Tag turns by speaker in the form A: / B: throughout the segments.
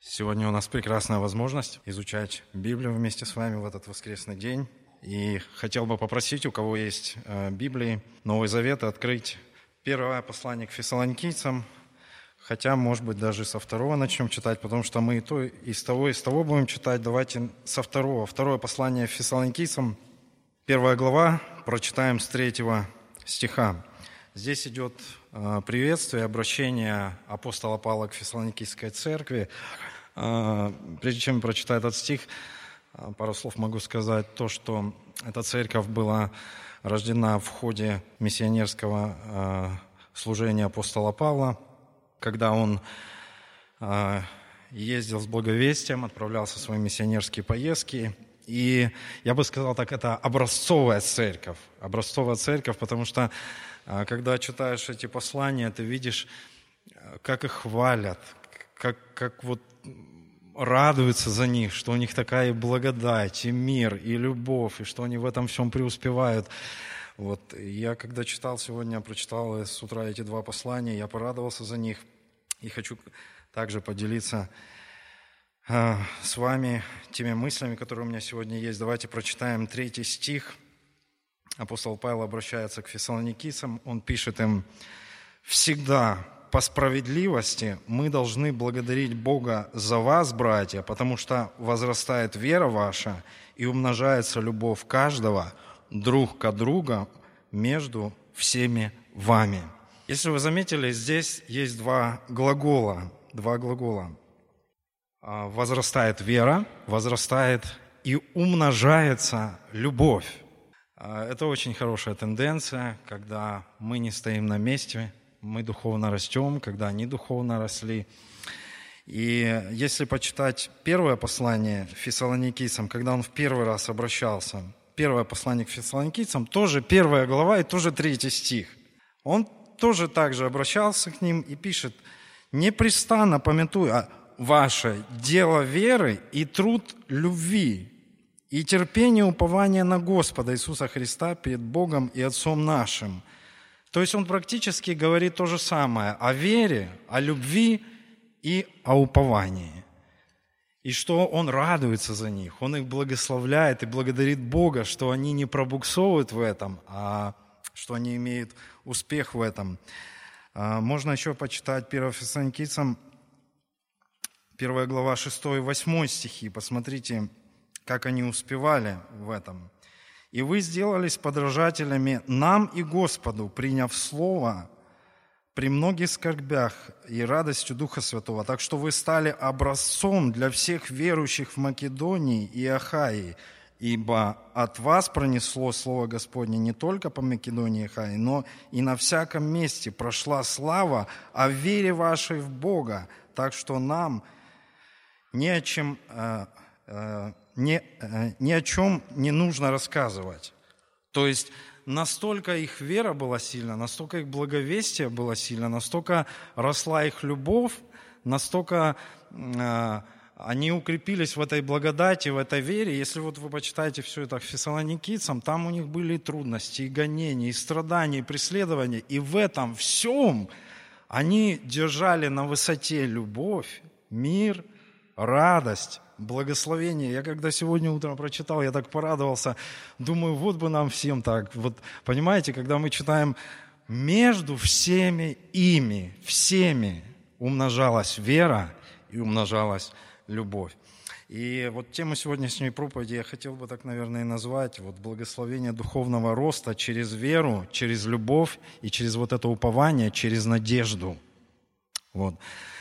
A: Сегодня у нас прекрасная возможность изучать Библию вместе с вами в этот воскресный день. И хотел бы попросить, у кого есть Библии, Новый Завет, открыть первое послание к Фессалоникийцам. Хотя, может быть, даже со второго начнем читать, потому что мы и с того будем читать. Давайте со второго. Второе послание к Фессалоникийцам, 1 глава, прочитаем с 3 стиха. Здесь идет приветствие, обращение апостола Павла к Фессалоникийской церкви. Прежде чем прочитать этот стих, пару слов могу сказать. То, что эта церковь была рождена в ходе миссионерского служения апостола Павла, когда он ездил с благовестием, отправлялся в свои миссионерские поездки. И я бы сказал так, это образцовая церковь, потому что когда читаешь эти послания, ты видишь, как их хвалят, как вот радуются за них, что у них такая и благодать, и мир, и любовь, и что они в этом всем преуспевают. Вот. Я когда прочитал с утра эти два послания, я порадовался за них и хочу также поделиться с вами теми мыслями, которые у меня сегодня есть. Давайте прочитаем 3 стих. Апостол Павел обращается к фессалоникийцам, он пишет им: «Всегда по справедливости мы должны благодарить Бога за вас, братья, потому что возрастает вера ваша и умножается любовь каждого друг к другу между всеми вами». Если вы заметили, здесь есть два глагола. Возрастает вера, возрастает и умножается любовь. Это очень хорошая тенденция, когда мы не стоим на месте, мы духовно растем, когда они духовно росли. И если почитать первое послание фессалоникийцам, когда он в первый раз обращался, первое послание к фессалоникийцам, тоже 1 глава и тоже 3 стих. Он тоже так же обращался к ним и пишет: «Непрестанно памятуя ваше дело веры и труд любви, и терпение упования на Господа Иисуса Христа перед Богом и Отцом нашим». То есть он практически говорит то же самое о вере, о любви и о уповании. И что он радуется за них, он их благословляет и благодарит Бога, что они не пробуксовывают в этом, а что они имеют успех в этом. Можно еще почитать 1 Фессалоникийцам, 1 глава 6 и 8 стихи. Посмотрите, как они успевали в этом. «И вы сделались подражателями нам и Господу, приняв слово при многих скорбях и радостью Духа Святого, так что вы стали образцом для всех верующих в Македонии и Ахаии, ибо от вас пронесло Слово Господне не только по Македонии и Ахаии, но и на всяком месте прошла слава о вере вашей в Бога, так что нам ни о чем не нужно рассказывать». То есть настолько их вера была сильна, настолько их благовестие было сильно, настолько росла их любовь, настолько они укрепились в этой благодати, в этой вере. Если вот вы почитаете все это к фессалоникийцам, там у них были и трудности, и гонения, и страдания, и преследования. И в этом всем они держали на высоте любовь, мир, радость, благословение. Я когда сегодня утром прочитал, я так порадовался. Думаю, вот бы нам всем так. Вот понимаете, когда мы читаем: между всеми ими, всеми умножалась вера и умножалась любовь. И вот тему сегодняшней проповеди я хотел бы так, наверное, и назвать: вот благословение духовного роста через веру, через любовь и через вот это упование, через надежду. Вот.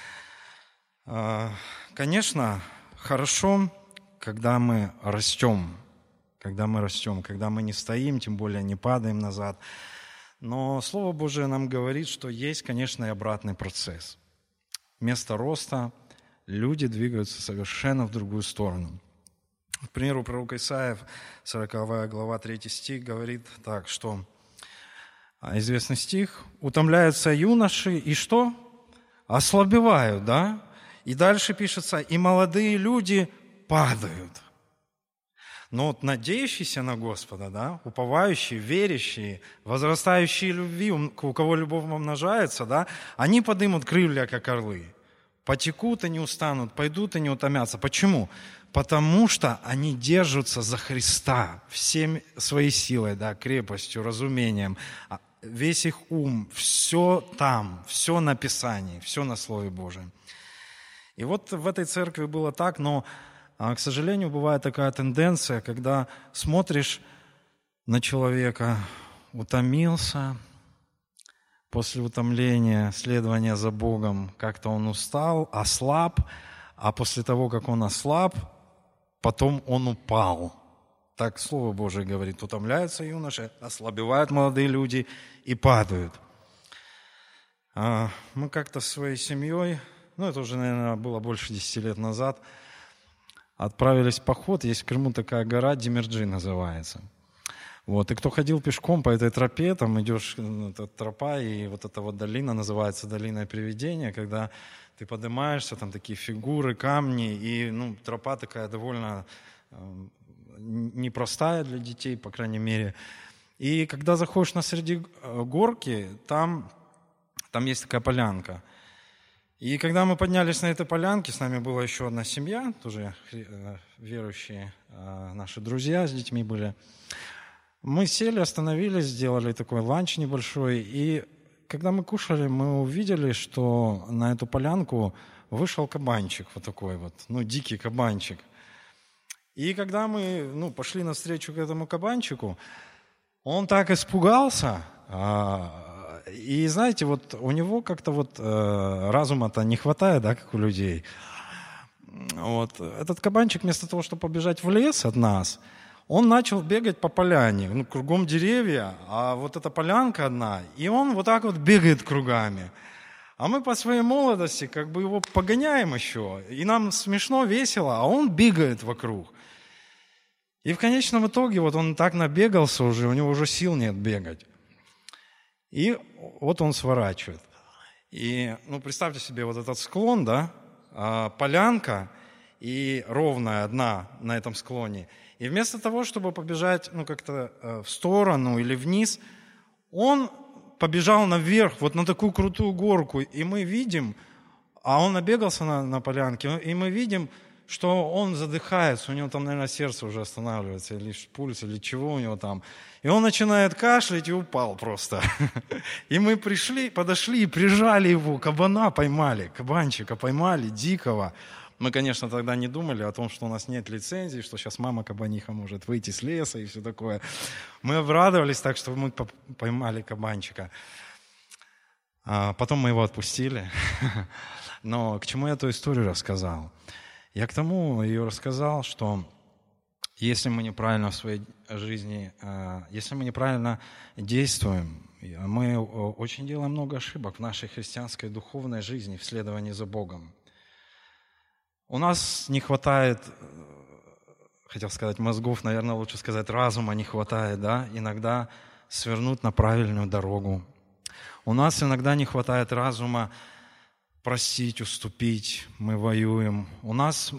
A: Конечно, хорошо, когда мы растем, когда мы не стоим, тем более не падаем назад. Но Слово Божие нам говорит, что есть, конечно, и обратный процесс. Вместо роста люди двигаются совершенно в другую сторону. К примеру, пророк Исаия, 40 глава, 3 стих, говорит так, что известный стих: «Утомляются юноши, и что? Ослабевают, да?» И дальше пишется: «И молодые люди падают». Но вот надеющиеся на Господа, да, уповающие, верящие, возрастающие любви, у кого любовь умножается, да, они поднимут крылья, как орлы. потекут и не устанут, пойдут и не утомятся. Почему? Потому что они держатся за Христа всем своей силой, да, крепостью, разумением. Весь их ум, все там, все на Писании, все на Слове Божьем. И вот в этой церкви было так, но, к сожалению, бывает такая тенденция, когда смотришь на человека, утомился, после утомления, следования за Богом, как-то он устал, ослаб, а после того, как он ослаб, потом он упал. Так Слово Божие говорит: утомляются юноши, ослабевают молодые люди и падают. Мы как-то с своей семьей, это уже, наверное, было больше 10 лет назад, отправились в поход. Есть в Крыму такая гора, Демирджи называется. И кто ходил пешком по этой тропе, там идешь, эта тропа, и вот эта вот долина называется долиной привидения, когда ты поднимаешься, там такие фигуры, камни, и тропа такая довольно непростая для детей, по крайней мере. И когда заходишь на среди горки, там есть такая полянка. И когда мы поднялись на этой полянке, с нами была еще одна семья, тоже верующие, наши друзья с детьми были. Мы сели, остановились, сделали такой ланч небольшой, и когда мы кушали, мы увидели, что на эту полянку вышел кабанчик, вот такой вот, дикий кабанчик. И когда мы пошли навстречу к этому кабанчику, он так испугался, и знаете, у него как-то разума-то не хватает, да, как у людей. Этот кабанчик вместо того, чтобы побежать в лес от нас, он начал бегать по поляне, кругом деревья, а вот эта полянка одна, и он вот так вот бегает кругами. А мы по своей молодости его погоняем еще, и нам смешно, весело, а он бегает вокруг. И в конечном итоге он так набегался уже, у него уже сил нет бегать. И он сворачивает. И представьте себе этот склон, да, полянка, и ровная одна на этом склоне. И вместо того, чтобы побежать как-то в сторону или вниз, он побежал наверх, на такую крутую горку. И мы видим, а он набегался на полянке, и мы видим, что он задыхается, у него там, наверное, сердце уже останавливается, или пульс, или чего у него там. И он начинает кашлять и упал просто. И мы подошли и прижали его, кабана поймали, кабанчика поймали, дикого. Мы, конечно, тогда не думали о том, что у нас нет лицензии, что сейчас мама кабаниха может выйти с леса и все такое. Мы обрадовались так, что мы поймали кабанчика. Потом мы его отпустили. Но к чему я эту историю рассказал? Я к тому ее рассказал, что если мы неправильно в своей жизни, если мы неправильно действуем, мы очень делаем много ошибок в нашей христианской духовной жизни, в следовании за Богом. У нас не хватает, хотел сказать мозгов, наверное, лучше сказать разума не хватает, да, иногда свернуть на правильную дорогу. У нас иногда не хватает разума простить, уступить, мы воюем. У нас,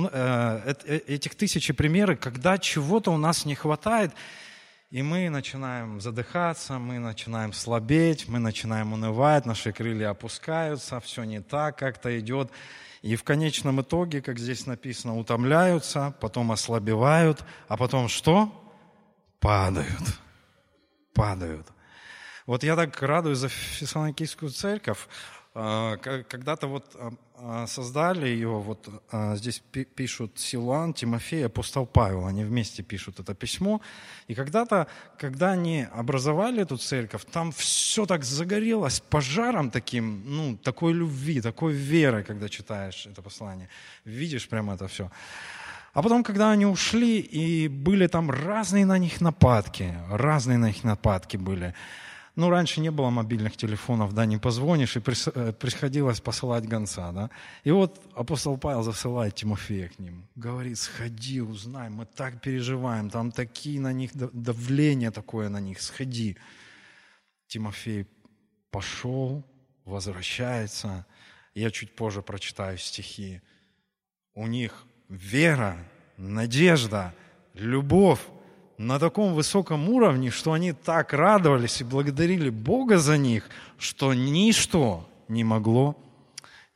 A: этих тысячи примеров, когда чего-то у нас не хватает, и мы начинаем задыхаться, мы начинаем слабеть, мы начинаем унывать, наши крылья опускаются, все не так как-то идет. И в конечном итоге, как здесь написано, утомляются, потом ослабевают, а потом что? Падают. Я так радуюсь за Фессалоникийскую церковь. Когда-то создали ее, здесь пишут Силуан, Тимофей, апостол Павел, они вместе пишут это письмо. И когда-то, когда они образовали эту церковь, там все так загорелось пожаром таким, такой любви, такой веры, когда читаешь это послание. Видишь прямо это все. А потом, когда они ушли, и были там разные на них нападки были. Раньше не было мобильных телефонов, да, не позвонишь, и приходилось посылать гонца, да. И апостол Павел засылает Тимофея к ним, говорит: сходи, узнай, мы так переживаем, там такие на них, давление такое на них, сходи. Тимофей пошел, возвращается, я чуть позже прочитаю стихи. У них вера, надежда, любовь на таком высоком уровне, что они так радовались и благодарили Бога за них, что ничто не могло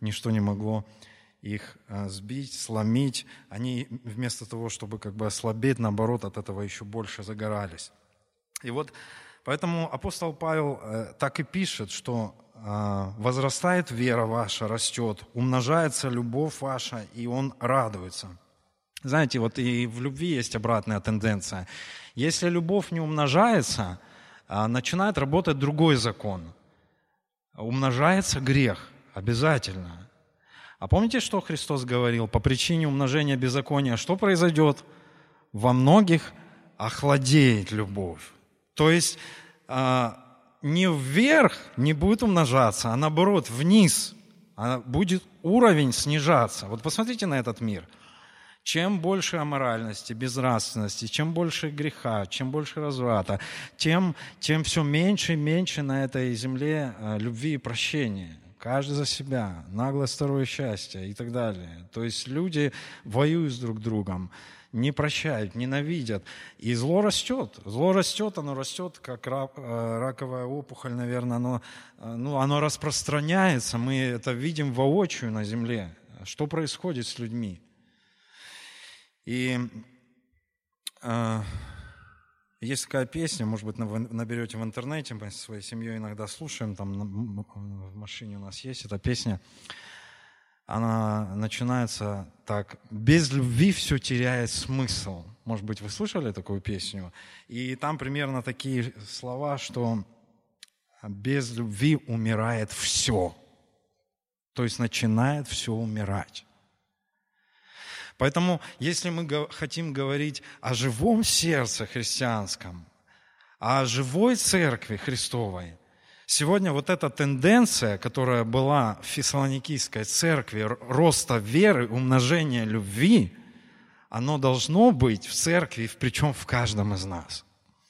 A: ничто не могло их сбить, сломить. Они вместо того, чтобы как бы ослабеть, наоборот, от этого еще больше загорались. И вот поэтому апостол Павел так и пишет, что возрастает вера ваша, растет, умножается любовь ваша, и он радуется. Знаете, вот и в любви есть обратная тенденция. Если любовь не умножается, начинает работать другой закон. Умножается грех обязательно. А помните, что Христос говорил? По причине умножения беззакония что произойдет? Во многих охладеет любовь. То есть не вверх не будет умножаться, а наоборот, вниз будет уровень снижаться. Вот посмотрите на этот мир. Чем больше аморальности, безнравственности, чем больше греха, чем больше разврата, тем все меньше и меньше на этой земле любви и прощения. Каждый за себя, наглое второе счастье и так далее. То есть люди воюют с друг другом, не прощают, ненавидят. И зло растет. Зло растет, оно растет, как раковая опухоль, наверное. Оно распространяется. Мы это видим воочию на земле. Что происходит с людьми? И есть такая песня, может быть, наберете в интернете, мы со своей семьей иногда слушаем, там в машине у нас есть эта песня. Она начинается так: «Без любви все теряет смысл». Может быть, вы слышали такую песню? И там примерно такие слова, что без любви умирает все. То есть начинает все умирать. Поэтому, если мы хотим говорить о живом сердце христианском, о живой церкви Христовой, сегодня вот эта тенденция, которая была в Фессалоникийской церкви, роста веры, умножения любви, оно должно быть в церкви, причем в каждом из нас.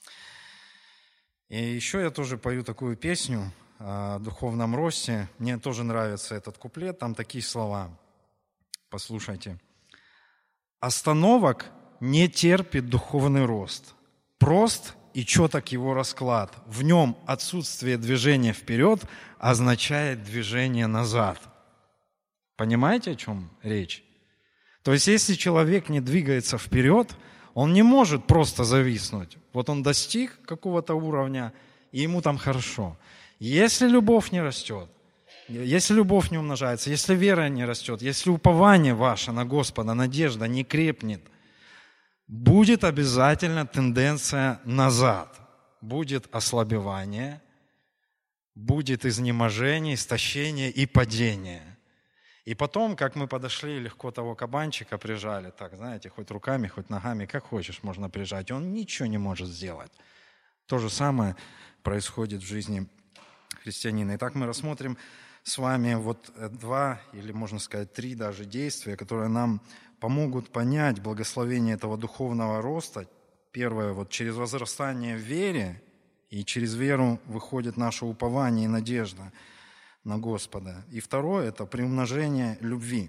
A: И еще я тоже пою такую песню о духовном росте. Мне тоже нравится этот куплет, там такие слова. Послушайте. «Остановок не терпит духовный рост. Прост и четок его расклад. В нем отсутствие движения вперед означает движение назад». Понимаете, о чем речь? То есть, если человек не двигается вперед, он не может просто зависнуть. Вот он достиг какого-то уровня, и ему там хорошо. Если любовь не растет, если любовь не умножается, если вера не растет, если упование ваше на Господа, надежда не крепнет, будет обязательно тенденция назад. Будет ослабевание, будет изнеможение, истощение и падение. И потом, как мы подошли, легко того кабанчика прижали, так, знаете, хоть руками, хоть ногами, как хочешь, можно прижать, и он ничего не может сделать. То же самое происходит в жизни христианина. Итак, мы рассмотрим с вами вот 2, или можно сказать 3 даже действия, которые нам помогут понять благословение этого духовного роста. Первое, вот через возрастание в вере, и через веру выходит наше упование и надежда на Господа. И второе, это приумножение любви.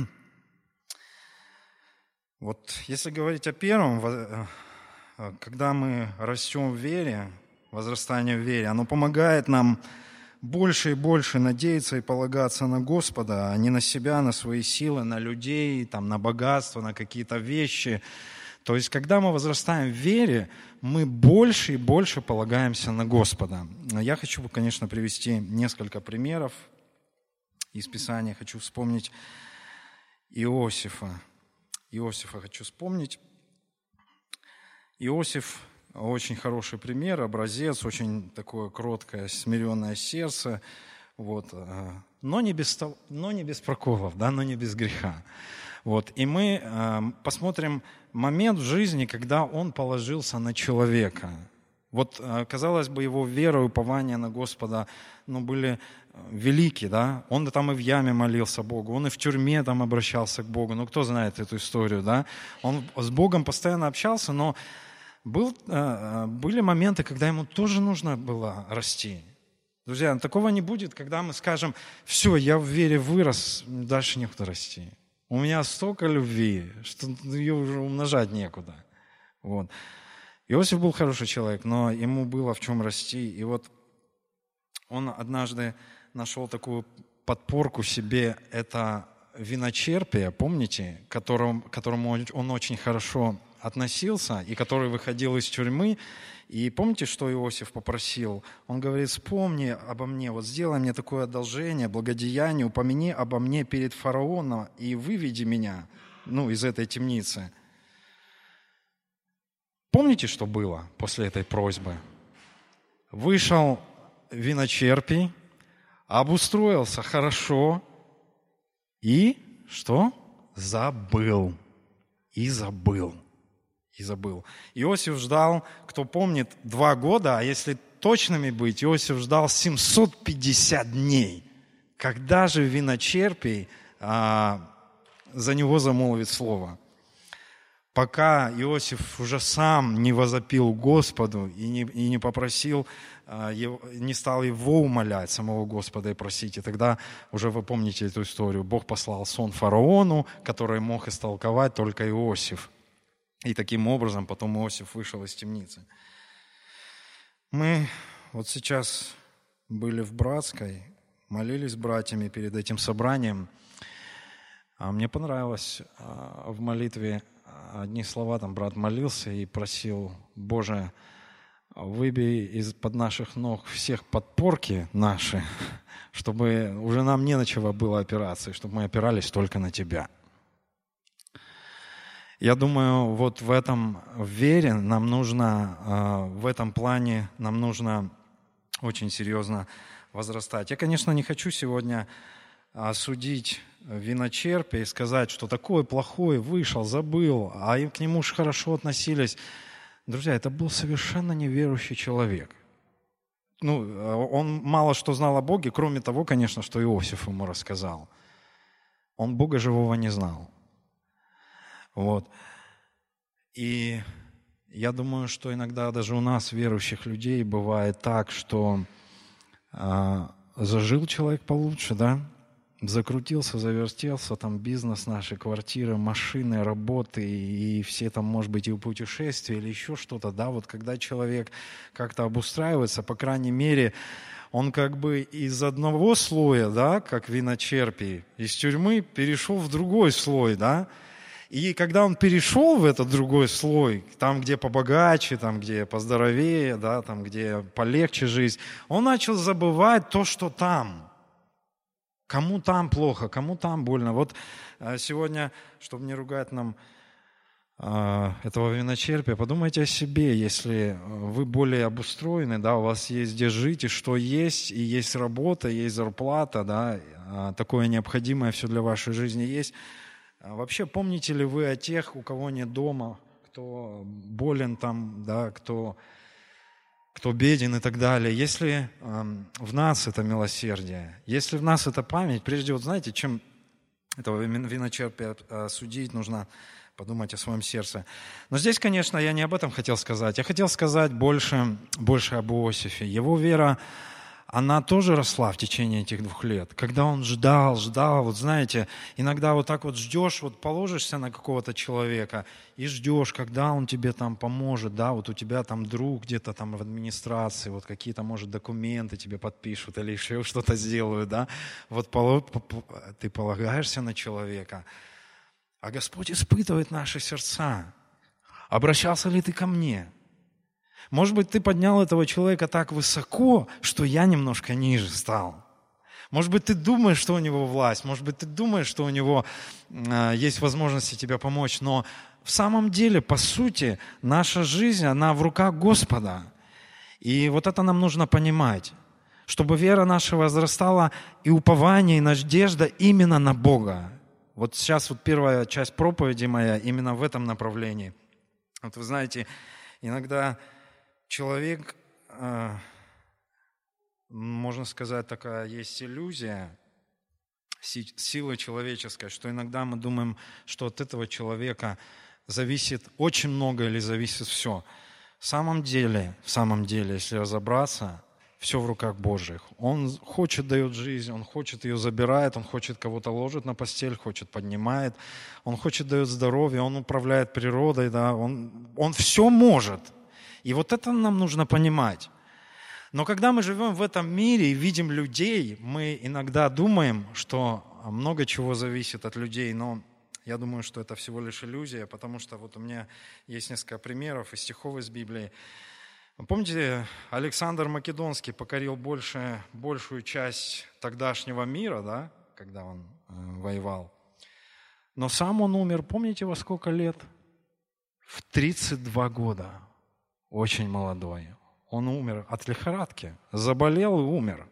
A: Вот если говорить о первом, когда мы растем в вере, возрастание в вере, оно помогает нам больше и больше надеяться и полагаться на Господа, а не на себя, на свои силы, на людей, там, на богатство, на какие-то вещи. То есть, когда мы возрастаем в вере, мы больше и больше полагаемся на Господа. Я хочу, конечно, привести несколько примеров из Писания. Хочу вспомнить Иосифа. Иосифа хочу вспомнить. Иосиф очень хороший пример, образец, очень такое кроткое, смиренное сердце, вот, но не без проколов, да, но не без греха. Вот, и мы посмотрим момент в жизни, когда он положился на человека. Вот, казалось бы, его вера и упование на Господа, были велики, да, он там и в яме молился Богу, он и в тюрьме там обращался к Богу, кто знает эту историю, да, он с Богом постоянно общался, но были моменты, когда ему тоже нужно было расти. Друзья, такого не будет, когда мы скажем: все, я в вере вырос, дальше некуда расти. У меня столько любви, что ее уже умножать некуда. Вот. Иосиф был хороший человек, но ему было в чем расти. И вот он однажды нашел такую подпорку себе это виночерпие, помните, к которому он очень хорошо относился и который выходил из тюрьмы. И помните, что Иосиф попросил? Он говорит: вспомни обо мне, вот сделай мне такое одолжение, благодеяние, упомяни обо мне перед фараоном и выведи меня, из этой темницы. Помните, что было после этой просьбы? Вышел виночерпий, обустроился хорошо и что? Забыл. Иосиф ждал, кто помнит, 2 года, а если точными быть, Иосиф ждал 750 дней. Когда же виночерпий за него замолвит слово? Пока Иосиф уже сам не возопил Господу и не попросил, не стал его умолять, самого Господа, и просить. И тогда, уже вы помните эту историю, Бог послал сон фараону, который мог истолковать только Иосиф. И таким образом потом Иосиф вышел из темницы. Мы вот сейчас были в Братской, молились с братьями перед этим собранием. А мне понравилось в молитве одни слова, там брат молился и просил: Боже, выбей из-под наших ног всех подпорки наши, чтобы уже нам не на чего было опираться, и чтобы мы опирались только на Тебя. Я думаю, вот в этом вере нам нужно, в этом плане нам нужно очень серьезно возрастать. Я, конечно, не хочу сегодня осудить виночерпия и сказать, что такой плохой вышел, забыл, а и к нему уж хорошо относились. Друзья, это был совершенно неверующий человек. Он мало что знал о Боге, кроме того, конечно, что Иосиф ему рассказал. Он Бога живого не знал. Вот. И я думаю, что иногда даже у нас, верующих людей, бывает так, что зажил человек получше, да? Закрутился, завертелся, там бизнес, наши квартиры, машины, работы, и все там, может быть, и путешествия, или еще что-то, да? Вот когда человек как-то обустраивается, по крайней мере, он как бы из одного слоя, да, как виночерпий, из тюрьмы перешел в другой слой, да? И когда он перешел в этот другой слой, там, где побогаче, там, где поздоровее, да, там, где полегче жизнь, он начал забывать то, что там. Кому там плохо, кому там больно. Вот сегодня, чтобы не ругать нам этого виночерпия, подумайте о себе, если вы более обустроены, да, у вас есть где жить и что есть, и есть работа, есть зарплата, да, такое необходимое все для вашей жизни есть. Вообще, помните ли вы о тех, у кого нет дома, кто болен там, да, кто беден и так далее? Если в нас это милосердие, если в нас это память, прежде вот знаете, чем этого виночерпия судить, нужно подумать о своем сердце. Но здесь, конечно, я не об этом хотел сказать. Я хотел сказать больше об Иосифе. Его вера, она тоже росла в течение этих 2 лет. Когда он ждал, вот знаете, иногда вот так вот ждешь, вот положишься на какого-то человека и ждешь, когда он тебе там поможет, да, вот у тебя там друг где-то там в администрации, вот какие-то, может, документы тебе подпишут или еще что-то сделают, да, вот ты полагаешься на человека, а Господь испытывает наши сердца. Обращался ли ты ко мне? Может быть, ты поднял этого человека так высоко, что я немножко ниже стал. Может быть, ты думаешь, что у него власть, может быть, ты думаешь, что у него есть возможности тебе помочь, но в самом деле, по сути, наша жизнь, она в руках Господа. И вот это нам нужно понимать, чтобы вера наша возрастала и упование, и надежда именно на Бога. Вот сейчас вот первая часть проповеди моя именно в этом направлении. Вот вы знаете, иногда человек, можно сказать, такая есть иллюзия силы человеческой, что иногда мы думаем, что от этого человека зависит очень много или зависит все. В самом деле, если разобраться, все в руках Божьих. Он хочет, дает жизнь, Он хочет, ее забирает, Он хочет, кого-то ложит на постель, хочет, поднимает, Он хочет, дает здоровье, Он управляет природой, да, Он все может. И вот это нам нужно понимать. Но когда мы живем в этом мире и видим людей, мы иногда думаем, что много чего зависит от людей, но я думаю, что это всего лишь иллюзия, потому что вот у меня есть несколько примеров из стихов из Библии. Помните, Александр Македонский покорил большую часть тогдашнего мира, да, когда он воевал. Но сам он умер, помните, во сколько лет? В 32 года. Очень молодой. Он умер от лихорадки. Заболел и умер.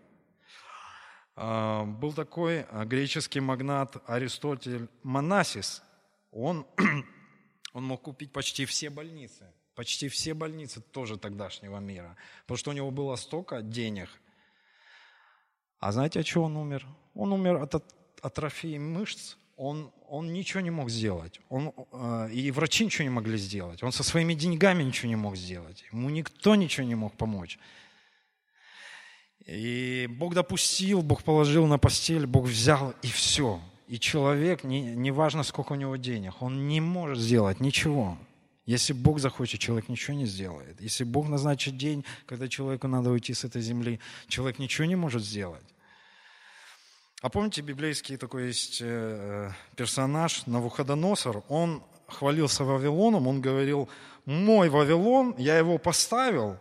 A: Был такой греческий магнат Аристотель Монасис. Он мог купить почти все больницы тоже тогдашнего мира, потому что у него было столько денег. А знаете, от чего он умер? Он умер от атрофии мышц. Он ничего не мог сделать. И врачи ничего не могли сделать. Он со своими деньгами ничего не мог сделать. Ему никто ничего не мог помочь. И Бог допустил, Бог положил на постель, Бог взял, и все. И человек, неважно, сколько у него денег, он не может сделать ничего. Если Бог захочет, человек ничего не сделает. Если Бог назначит день, когда человеку надо уйти с этой земли, человек ничего не может сделать. А помните, библейский такой есть персонаж Навуходоносор, он хвалился Вавилоном, он говорил: «Мой Вавилон, я его поставил»,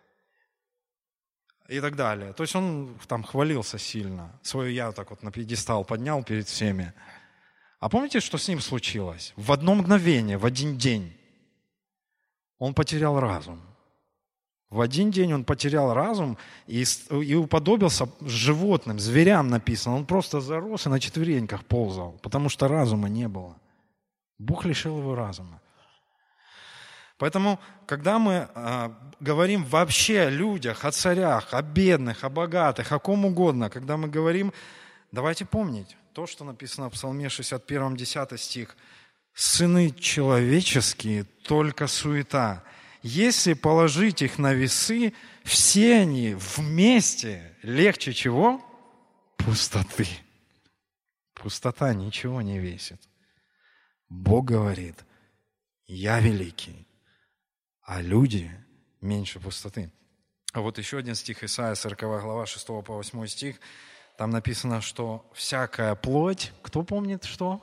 A: и так далее. То есть он там хвалился сильно, свое «я» так вот на пьедестал поднял перед всеми. А помните, что с ним случилось? В одно мгновение, в один день он потерял разум. В один день он потерял разум и уподобился животным, зверям написано. Он просто зарос и на четвереньках ползал, потому что разума не было. Бог лишил его разума. Поэтому, когда мы говорим вообще о людях, о царях, о бедных, о богатых, о ком угодно, когда мы говорим, давайте помнить то, что написано в Псалме 61, 10 стих. «Сыны человеческие – только суета. Если положить их на весы, все они вместе легче чего? Пустоты». Пустота ничего не весит. Бог говорит: «Я великий», а люди меньше пустоты. А вот еще один стих, Исайя, 40 глава, 6 по 8 стих. Там написано, что всякая плоть, кто помнит что?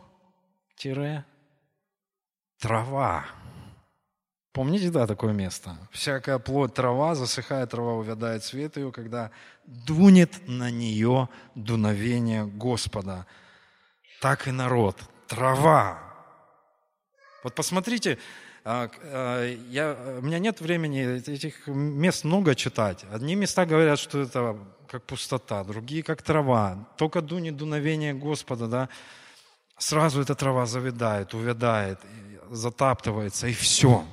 A: Трава. Помните, да, такое место? Всякая плоть трава, засыхает трава, увядает цвет ее, когда дунет на нее дуновение Господа. Так и народ. Трава. Вот посмотрите, у меня нет времени этих мест много читать. Одни места говорят, что это как пустота, другие как трава. Только дунет дуновение Господа, да, сразу эта трава завядает, увядает, затаптывается, и все.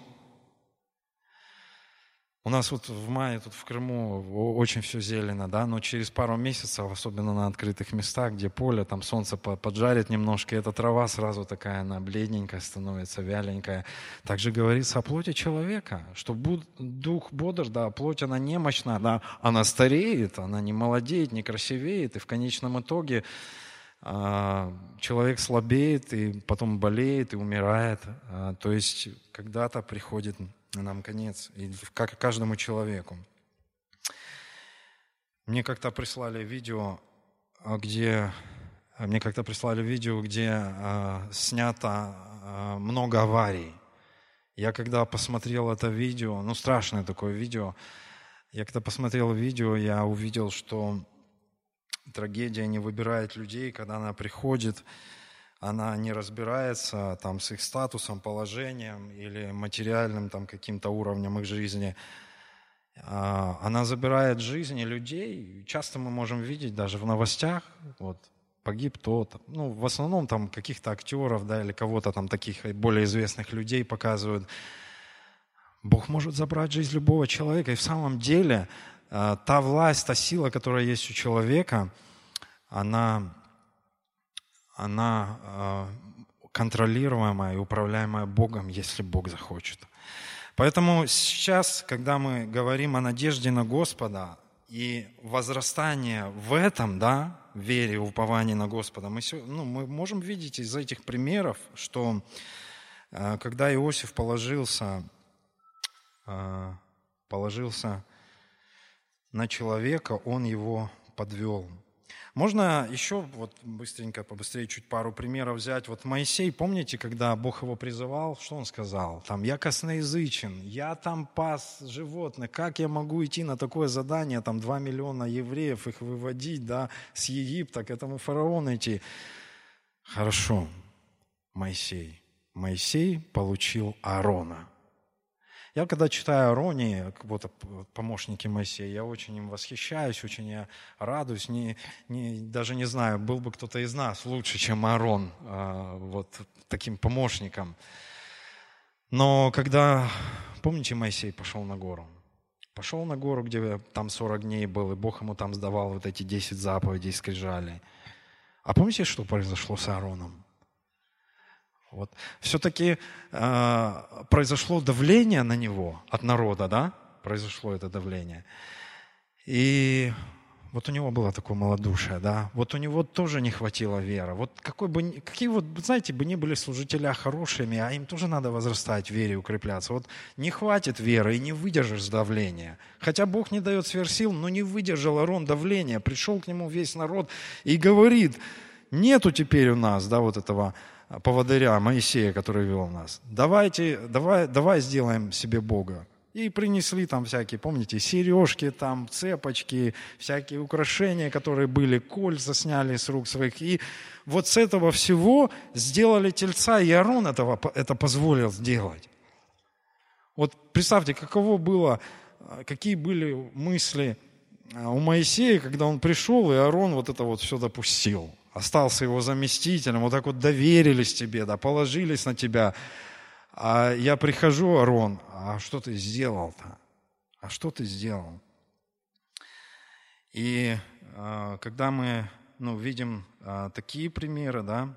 A: У нас вот в мае тут в Крыму очень все зелено, да, но через пару месяцев, особенно на открытых местах, где поле, там солнце поджарит немножко, и эта трава сразу такая, она бледненькая становится, вяленькая. Также говорится о плоти человека, что дух бодр, да, плоть она немощна, да, она стареет, она не молодеет, не красивеет, и в конечном итоге человек слабеет, и потом болеет, и умирает. То есть когда-то приходит нам конец, и как каждому человеку. Мне как-то прислали видео, где снято много аварий. Я когда посмотрел это видео, страшное такое видео, я увидел, что трагедия не выбирает людей, когда она приходит, она не разбирается там с их статусом, положением или материальным там каким-то уровнем их жизни. Она забирает жизни людей. Часто мы можем видеть даже в новостях, вот, погиб тот. В основном там каких-то актеров, да, или кого-то там таких более известных людей показывают. Бог может забрать жизнь любого человека. И в самом деле та власть, та сила, которая есть у человека, она контролируемая и управляемая Богом, если Бог захочет. Поэтому сейчас, когда мы говорим о надежде на Господа и возрастание в этом, да, вере и уповании на Господа, мы можем видеть из этих примеров, что когда Иосиф положился на человека он его подвел. Можно еще вот быстренько, побыстрее чуть пару примеров взять. Вот Моисей, помните, когда Бог его призывал, что он сказал? Там, я косноязычен, я там пас животных, как я могу идти на такое задание, там 2 миллиона евреев, их выводить, да, с Египта, к этому фараону идти. Хорошо, Моисей. Моисей получил Аарона. Я когда читаю Аароне, вот помощники Моисея, я очень им восхищаюсь, очень я радуюсь. Даже не знаю, был бы кто-то из нас лучше, чем Аарон, вот таким помощником. Но когда, помните, Моисей пошел на гору? Пошел на гору, где там 40 дней был, и Бог ему там сдавал вот эти 10 заповедей, скрижали. А помните, что произошло с Аароном? Вот. Все-таки произошло давление на него от народа, да? Произошло это давление. И вот у него было такое малодушие, да? Вот у него тоже не хватило веры. Вот какие вот, знаете, бы ни были служителя хорошими, а им тоже надо возрастать в вере и укрепляться. Вот не хватит веры и не выдержишь давления. Хотя Бог не дает сверхсил, но не выдержал Аарон давления. Пришел к нему весь народ и говорит, нету теперь у нас, да, вот этого поводыря Моисея, который вел нас. Давай сделаем себе Бога. И принесли там всякие, помните, сережки, там, цепочки, всякие украшения, которые были, кольца сняли с рук своих. И вот с этого всего сделали тельца, и Аарон это позволил сделать. Вот представьте, какие были мысли у Моисея, когда он пришел, и Аарон вот это вот все допустил. Остался его заместителем, вот так вот доверились тебе, да, положились на тебя. А я прихожу, Аарон, а что ты сделал-то? А что ты сделал? И когда мы видим такие примеры, да,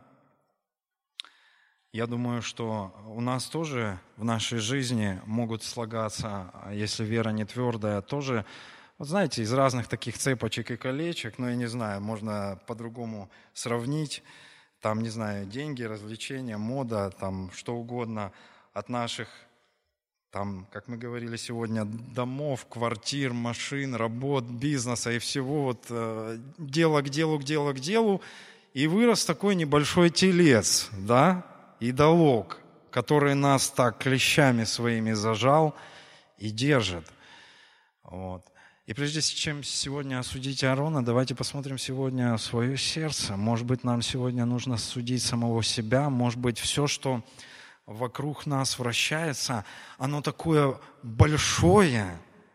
A: я думаю, что у нас тоже в нашей жизни могут слагаться, если вера не твердая, тоже, вот знаете, из разных таких цепочек и колечек, я не знаю, можно по-другому сравнить, там, не знаю, деньги, развлечения, мода, там, что угодно, от наших, там, как мы говорили сегодня, домов, квартир, машин, работ, бизнеса и всего, вот, дело к делу, и вырос такой небольшой телец, да, идолог, который нас так клещами своими зажал и держит. Вот. И прежде чем сегодня осудить Аарона, давайте посмотрим сегодня свое сердце. Может быть, нам сегодня нужно судить самого себя. Может быть, все, что вокруг нас вращается, оно такое большое,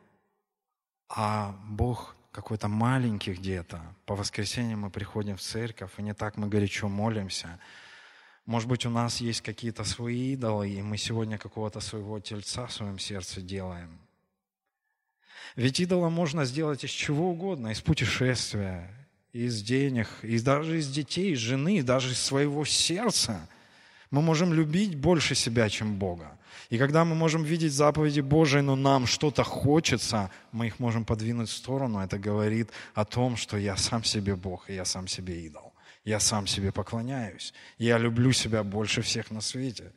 A: а Бог какой-то маленький где-то. По воскресеньям мы приходим в церковь, и не так мы горячо молимся. Может быть, у нас есть какие-то свои идолы, и мы сегодня какого-то своего тельца в своем сердце делаем. Ведь идола можно сделать из чего угодно, из путешествия, из денег, даже из детей, из жены, даже из своего сердца. Мы можем любить больше себя, чем Бога. И когда мы можем видеть заповеди Божии, но нам что-то хочется, мы их можем подвинуть в сторону. Это говорит о том, что я сам себе Бог, и я сам себе идол. Я сам себе поклоняюсь. Я люблю себя больше всех на свете.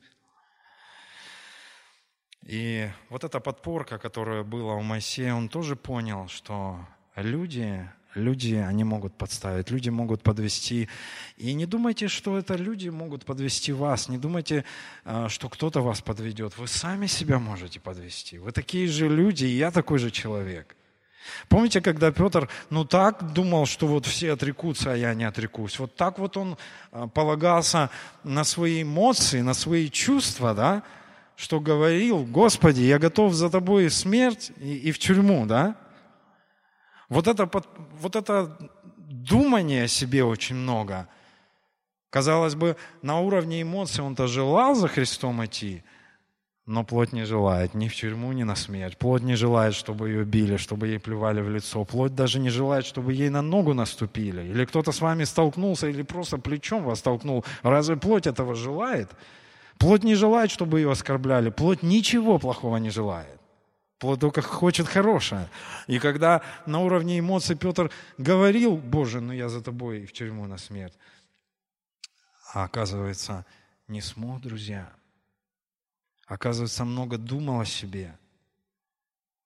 A: И вот эта подпорка, которая была у Моисея, он тоже понял, что люди, они могут подставить, люди могут подвести. И не думайте, что это люди могут подвести вас. Не думайте, что кто-то вас подведет. Вы сами себя можете подвести. Вы такие же люди, и я такой же человек. Помните, когда Петр, так думал, что вот все отрекутся, а я не отрекусь. Вот так вот он полагался на свои эмоции, на свои чувства, да, что говорил, Господи, я готов за Тобой смерть и в тюрьму, да. Вот это думание о себе очень много. Казалось бы, на уровне эмоций он-то желал за Христом идти, но плоть не желает ни в тюрьму, ни на смерть. Плоть не желает, чтобы ее били, чтобы ей плевали в лицо. Плоть даже не желает, чтобы ей на ногу наступили. Или кто-то с вами столкнулся, или просто плечом вас столкнул. Разве плоть этого желает? Плоть не желает, чтобы ее оскорбляли. Плоть ничего плохого не желает. Плоть только хочет хорошее. И когда на уровне эмоций Петр говорил, Боже, я за тобой в тюрьму на смерть. А оказывается, не смог, друзья. Оказывается, много думал о себе.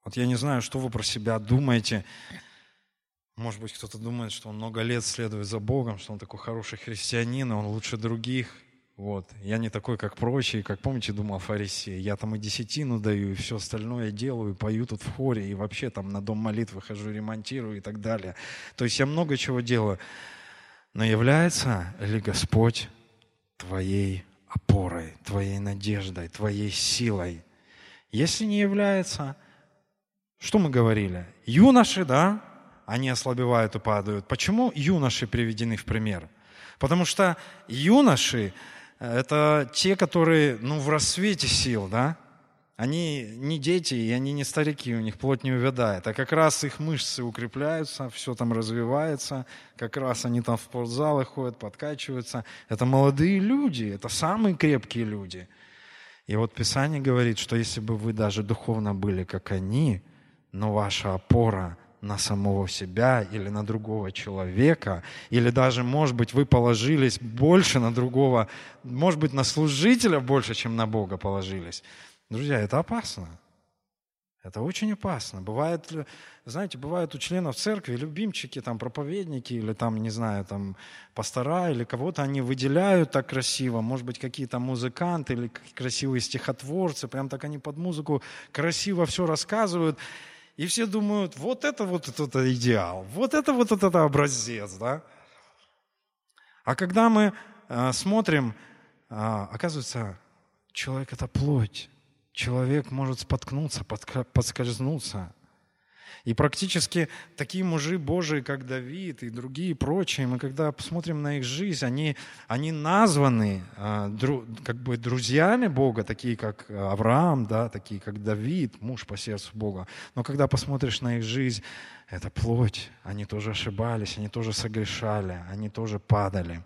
A: Вот я не знаю, что вы про себя думаете. Может быть, кто-то думает, что он много лет следует за Богом, что он такой хороший христианин, и он лучше других. Вот. Я не такой, как прочие, как, помните, думал фарисей. Я там и десятину даю, и все остальное делаю, пою тут в хоре, и вообще там на дом молитвы хожу, ремонтирую и так далее. То есть я много чего делаю. Но является ли Господь твоей опорой, твоей надеждой, твоей силой? Если не является, что мы говорили? Юноши, да, они ослабевают и падают. Почему юноши приведены в пример? Потому что юноши – это те, которые, в рассвете сил, да? Они не дети, и они не старики, у них плоть не увядает. А как раз их мышцы укрепляются, все там развивается, как раз они там в спортзалы ходят, подкачиваются. Это молодые люди, это самые крепкие люди. И вот Писание говорит, что если бы вы даже духовно были, как они, но ваша опора на самого себя или на другого человека, или даже, может быть, вы положились больше на другого, может быть, на служителя больше, чем на Бога положились. Друзья, это опасно. Это очень опасно. Бывает, знаете, бывают у членов церкви любимчики, там, проповедники или там, не знаю, там, пастора или кого-то они выделяют так красиво, может быть, какие-то музыканты или красивые стихотворцы, прям так они под музыку красиво все рассказывают. И все думают, вот это идеал, вот это образец, да? А когда мы смотрим, оказывается, человек – это плоть. Человек может споткнуться, подскользнуться. И практически такие мужи Божии, как Давид и другие прочие, мы когда посмотрим на их жизнь, они названы как бы друзьями Бога, такие как Авраам, да, такие как Давид, муж по сердцу Бога. Но когда посмотришь на их жизнь, это плоть. Они тоже ошибались, они тоже согрешали, они тоже падали.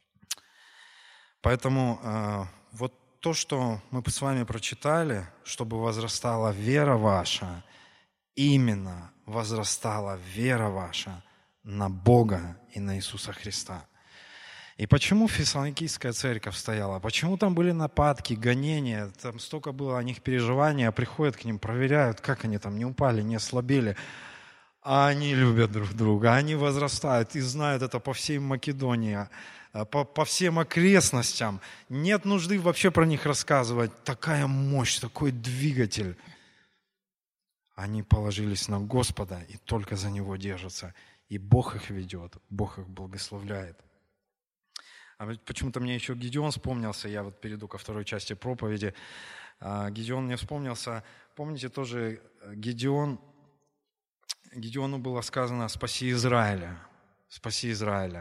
A: Поэтому вот то, что мы с вами прочитали, чтобы возрастала вера ваша, именно возрастала вера ваша на Бога и на Иисуса Христа. И почему Фессалоникийская церковь стояла? Почему там были нападки, гонения? Там столько было о них переживаний, а приходят к ним, проверяют, как они там не упали, не ослабели. А они любят друг друга, они возрастают и знают это по всей Македонии, по всем окрестностям. Нет нужды вообще про них рассказывать. Такая мощь, такой двигатель. Они положились на Господа и только за Него держатся. И Бог их ведет, Бог их благословляет. А ведь почему-то мне еще Гедеон вспомнился. Я вот перейду ко второй части проповеди. Гедеон мне вспомнился. Помните тоже Гедеону было сказано «Спаси Израиля». «Спаси Израиля».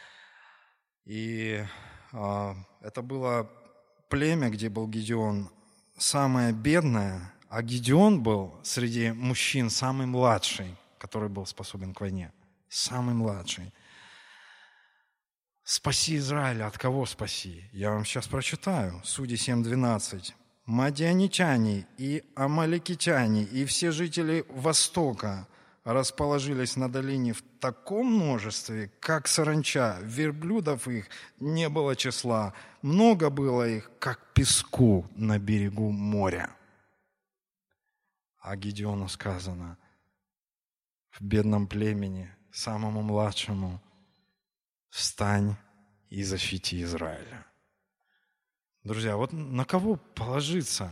A: И это было племя, где был Гедеон, самое бедное, а Гедеон был среди мужчин самый младший, который был способен к войне. Самый младший. «Спаси Израиля». От кого спаси? Я вам сейчас прочитаю. Судьи 7:12. «Мадианитяне и амаликитяне и все жители Востока расположились на долине в таком множестве, как саранча, верблюдов их не было числа, много было их, как песку на берегу моря». А Гедеону сказано, в бедном племени, самому младшему, встань и защити Израиля. Друзья, вот на кого положиться?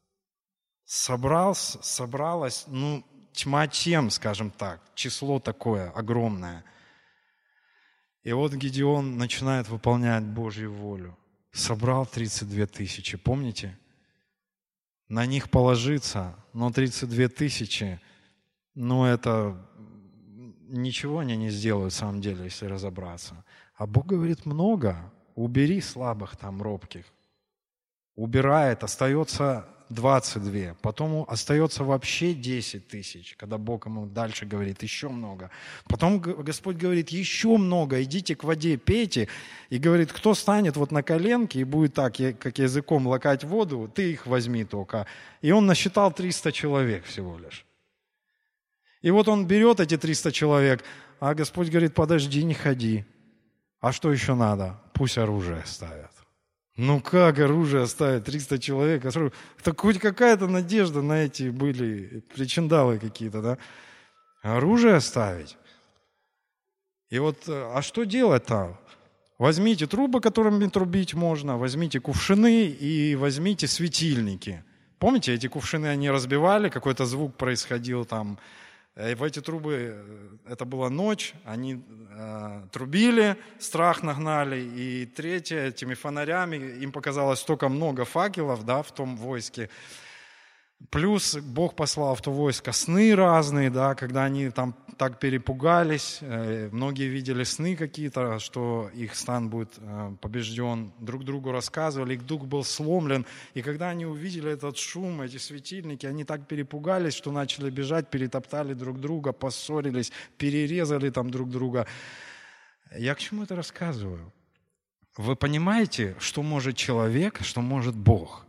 A: Собралась, тьма тем, скажем так, число такое огромное. И вот Гедеон начинает выполнять Божью волю. Собрал 32 тысячи, помните? На них положиться, но 32 тысячи, это ничего они не сделают, в самом деле, если разобраться. А Бог говорит много. Убери слабых там, робких. Убирает, остается 22. Потом остается вообще 10 тысяч, когда Бог ему дальше говорит, еще много. Потом Господь говорит, еще много, идите к воде, пейте. И говорит, кто станет вот на коленке и будет так, как языком лакать воду, ты их возьми только. И он насчитал 300 человек всего лишь. И вот он берет эти 300 человек, а Господь говорит, подожди, не ходи. А что еще надо? Пусть оружие ставят. Ну как оружие оставить? 300 человек. Это хоть какая-то надежда на эти были причиндалы какие-то, да? Оружие оставить? И вот, а что делать-то? Возьмите трубы, которыми трубить можно, возьмите кувшины и возьмите светильники. Помните, эти кувшины они разбивали, какой-то звук происходил там. В эти трубы, это была ночь, они трубили, страх нагнали. И третье, этими фонарями, им показалось столько много факелов, да, в том войске. Плюс Бог послал в то войско сны разные, да, когда они там так перепугались, многие видели сны какие-то, что их стан будет побежден, друг другу рассказывали, их дух был сломлен, и когда они увидели этот шум, эти светильники, они так перепугались, что начали бежать, перетоптали друг друга, поссорились, перерезали там друг друга. Я к чему это рассказываю? Вы понимаете, что может человек, что может Бог?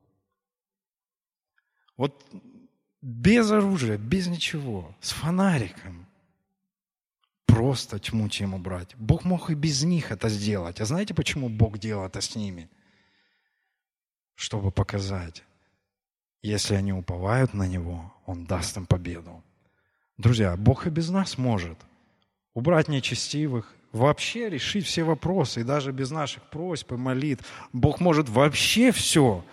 A: Вот без оружия, без ничего, с фонариком, просто тьму чем убрать. Бог мог и без них это сделать. А знаете, почему Бог делал это с ними? Чтобы показать, если они уповают на Него, Он даст им победу. Друзья, Бог и без нас может убрать нечестивых, вообще решить все вопросы, и даже без наших просьб и молитв. Бог может вообще все.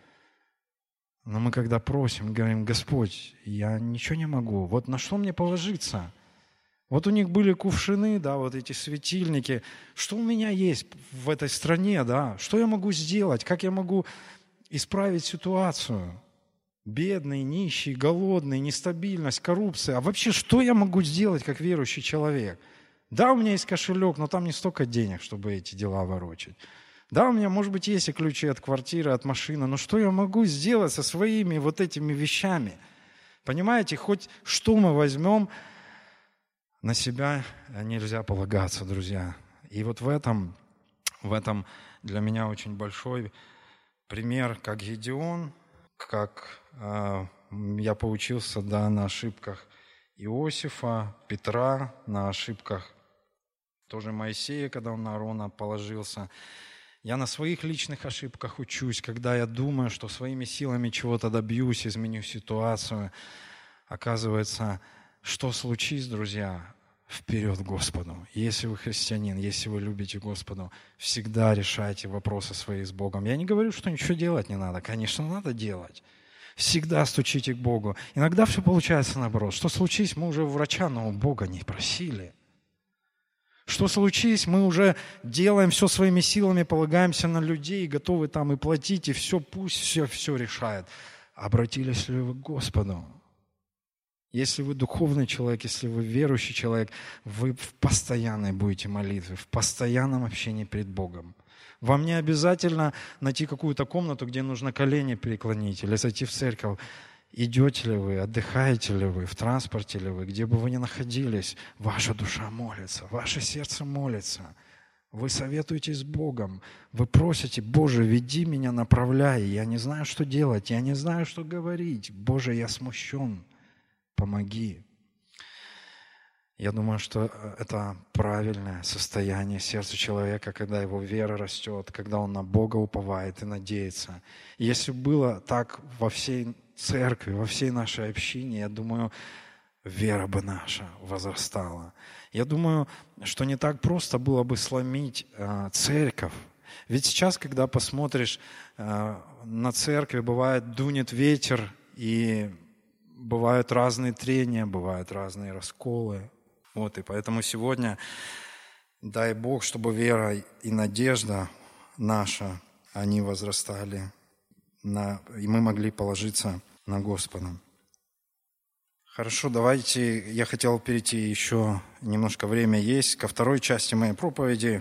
A: Но мы когда просим, говорим: Господь, я ничего не могу, вот на что мне положиться? Вот у них были кувшины, да, вот эти светильники. Что у меня есть в этой стране, да? Что я могу сделать? Как я могу исправить ситуацию? Бедный, нищий, голодный, нестабильность, коррупция. А вообще, что я могу сделать как верующий человек? Да, у меня есть кошелек, но там не столько денег, чтобы эти дела ворочать. Да, у меня, может быть, есть и ключи от квартиры, от машины, но что я могу сделать со своими вот этими вещами? Понимаете, хоть что мы возьмем, на себя нельзя полагаться, друзья. И вот в этом для меня очень большой пример, как Гедеон, как я поучился, да, на ошибках Иосифа, Петра, на ошибках тоже Моисея, когда он на Аарона положился. Я на своих личных ошибках учусь, когда я думаю, что своими силами чего-то добьюсь, изменю ситуацию. Оказывается, что случись, друзья, вперед к Господу. Если вы христианин, если вы любите Господа, всегда решайте вопросы свои с Богом. Я не говорю, что ничего делать не надо. Конечно, надо делать. Всегда стучите к Богу. Иногда все получается наоборот. Что случись, мы уже у врача, но у Бога не просили. Что случись, мы уже делаем все своими силами, полагаемся на людей, готовы там и платить, и все, пусть все решает. Обратились ли вы к Господу? Если вы духовный человек, если вы верующий человек, вы в постоянной будете молитве, в постоянном общении перед Богом. Вам не обязательно найти какую-то комнату, где нужно колени преклонить, или зайти в церковь. Идете ли вы, отдыхаете ли вы, в транспорте ли вы, где бы вы ни находились, ваша душа молится, ваше сердце молится. Вы советуетесь с Богом, вы просите: Боже, веди меня, направляй, я не знаю, что делать, я не знаю, что говорить. Боже, я смущен, помоги. Я думаю, что это правильное состояние сердца человека, когда его вера растет, когда он на Бога уповает и надеется. И если было так во всей церкви, во всей нашей общине, я думаю, вера бы наша возрастала. Я думаю, что не так просто было бы сломить церковь. Ведь сейчас, когда посмотришь на церковь, бывает, дунет ветер, и бывают разные трения, бывают разные расколы. Вот, и поэтому сегодня, дай Бог, чтобы вера и надежда наша, они возрастали, и мы могли положиться на Господа. Хорошо, давайте, я хотел перейти, еще немножко время есть, ко второй части моей проповеди.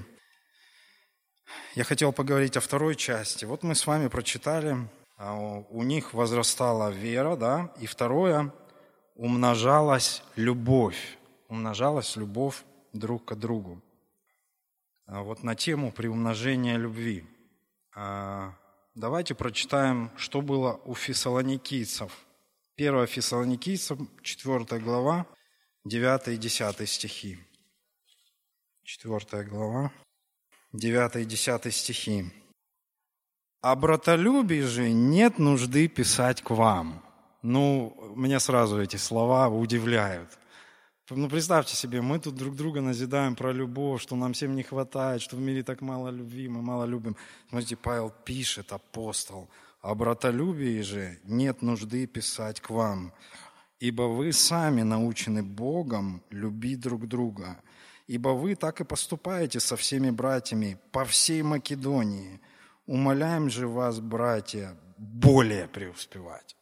A: Я хотел поговорить о второй части. Вот мы с вами прочитали, у них возрастала вера, да, и второе, умножалась любовь друг к другу. Вот на тему приумножения любви. Давайте прочитаем, что было у фессалоникийцев. 1 Фессалоникийцам, 4 глава, 9 и 10 стихи. 4 глава, 9 и 10 стихи. О братолюбии же нет нужды писать к вам. Меня сразу эти слова удивляют. Представьте себе, мы тут друг друга назидаем про любовь, что нам всем не хватает, что в мире так мало любви, мы мало любим. Смотрите, Павел пишет, апостол, о братолюбии же нет нужды писать к вам, ибо вы сами научены Богом любить друг друга, ибо вы так и поступаете со всеми братьями по всей Македонии. Умоляем же вас, братья, более преуспевать.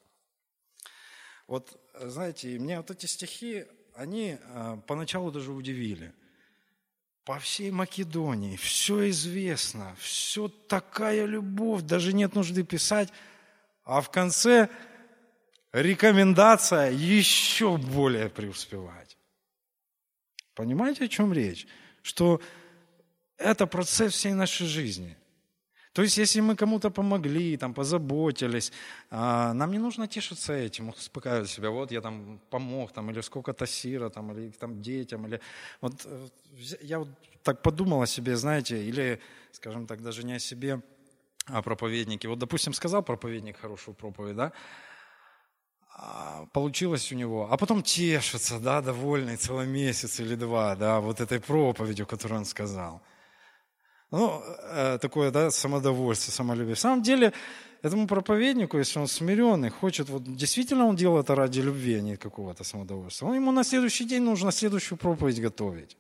A: Знаете, мне эти стихи, они поначалу даже удивили. По всей Македонии все известно, все такая любовь, даже нет нужды писать, а в конце рекомендация еще более преуспевать. Понимаете, о чем речь? Что это процесс всей нашей жизни. То есть, если мы кому-то помогли, позаботились, нам не нужно тешиться этим, успокаивать себя. Вот я помог, или сколько-то сиротам, или детям. Я так подумал о себе, знаете, или, скажем так, даже не о себе, а о проповеднике. Допустим, сказал проповедник хорошую проповедь, да? Получилось у него, а потом тешится, да, довольный целый месяц или два, да, этой проповедью, которую он сказал. Такое, да, самодовольство, самолюбие. В самом деле, этому проповеднику, если он смиренный, хочет, действительно он делает это ради любви, а не какого-то самодовольства. Ему на следующий день нужно следующую проповедь готовить.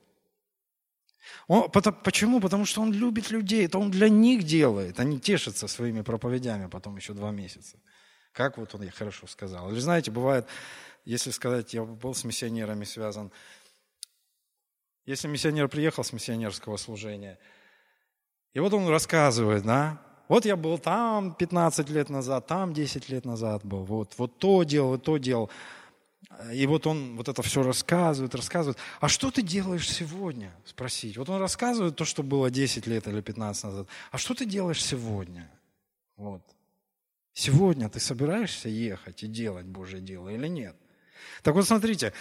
A: Почему? Потому что он любит людей, это он для них делает, они тешатся своими проповедями потом еще 2 месяца. Как он хорошо сказал. Или знаете, бывает, если сказать, я был с миссионерами связан, если миссионер приехал с миссионерского служения, и он рассказывает, да, я был там 15 лет назад, там 10 лет назад был, то делал, то делал. И он это все рассказывает. А что ты делаешь сегодня? Спросить. Он рассказывает то, что было 10 лет или 15 назад. А что ты делаешь сегодня? Сегодня ты собираешься ехать и делать Божье дело или нет? Так смотрите,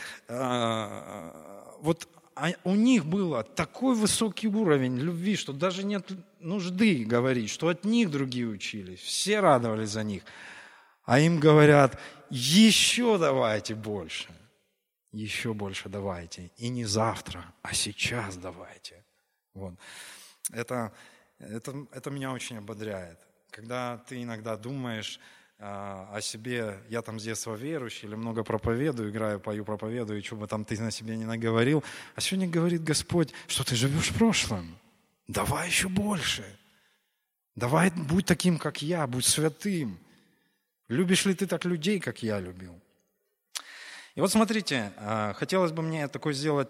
A: у них был такой высокий уровень любви, что даже нет нужды говорить, что от них другие учились. Все радовались за них. А им говорят, еще давайте больше. Еще больше давайте. И не завтра, а сейчас давайте. Это меня очень ободряет. Когда ты иногда думаешь о себе, я с детства верующий, или много проповедую, играю, пою, проповедую, и что бы ты на себе не наговорил. А сегодня говорит Господь, что ты живешь в прошлом. Давай еще больше. Давай будь таким, как я, будь святым. Любишь ли ты так людей, как я любил? И смотрите, хотелось бы мне такой сделать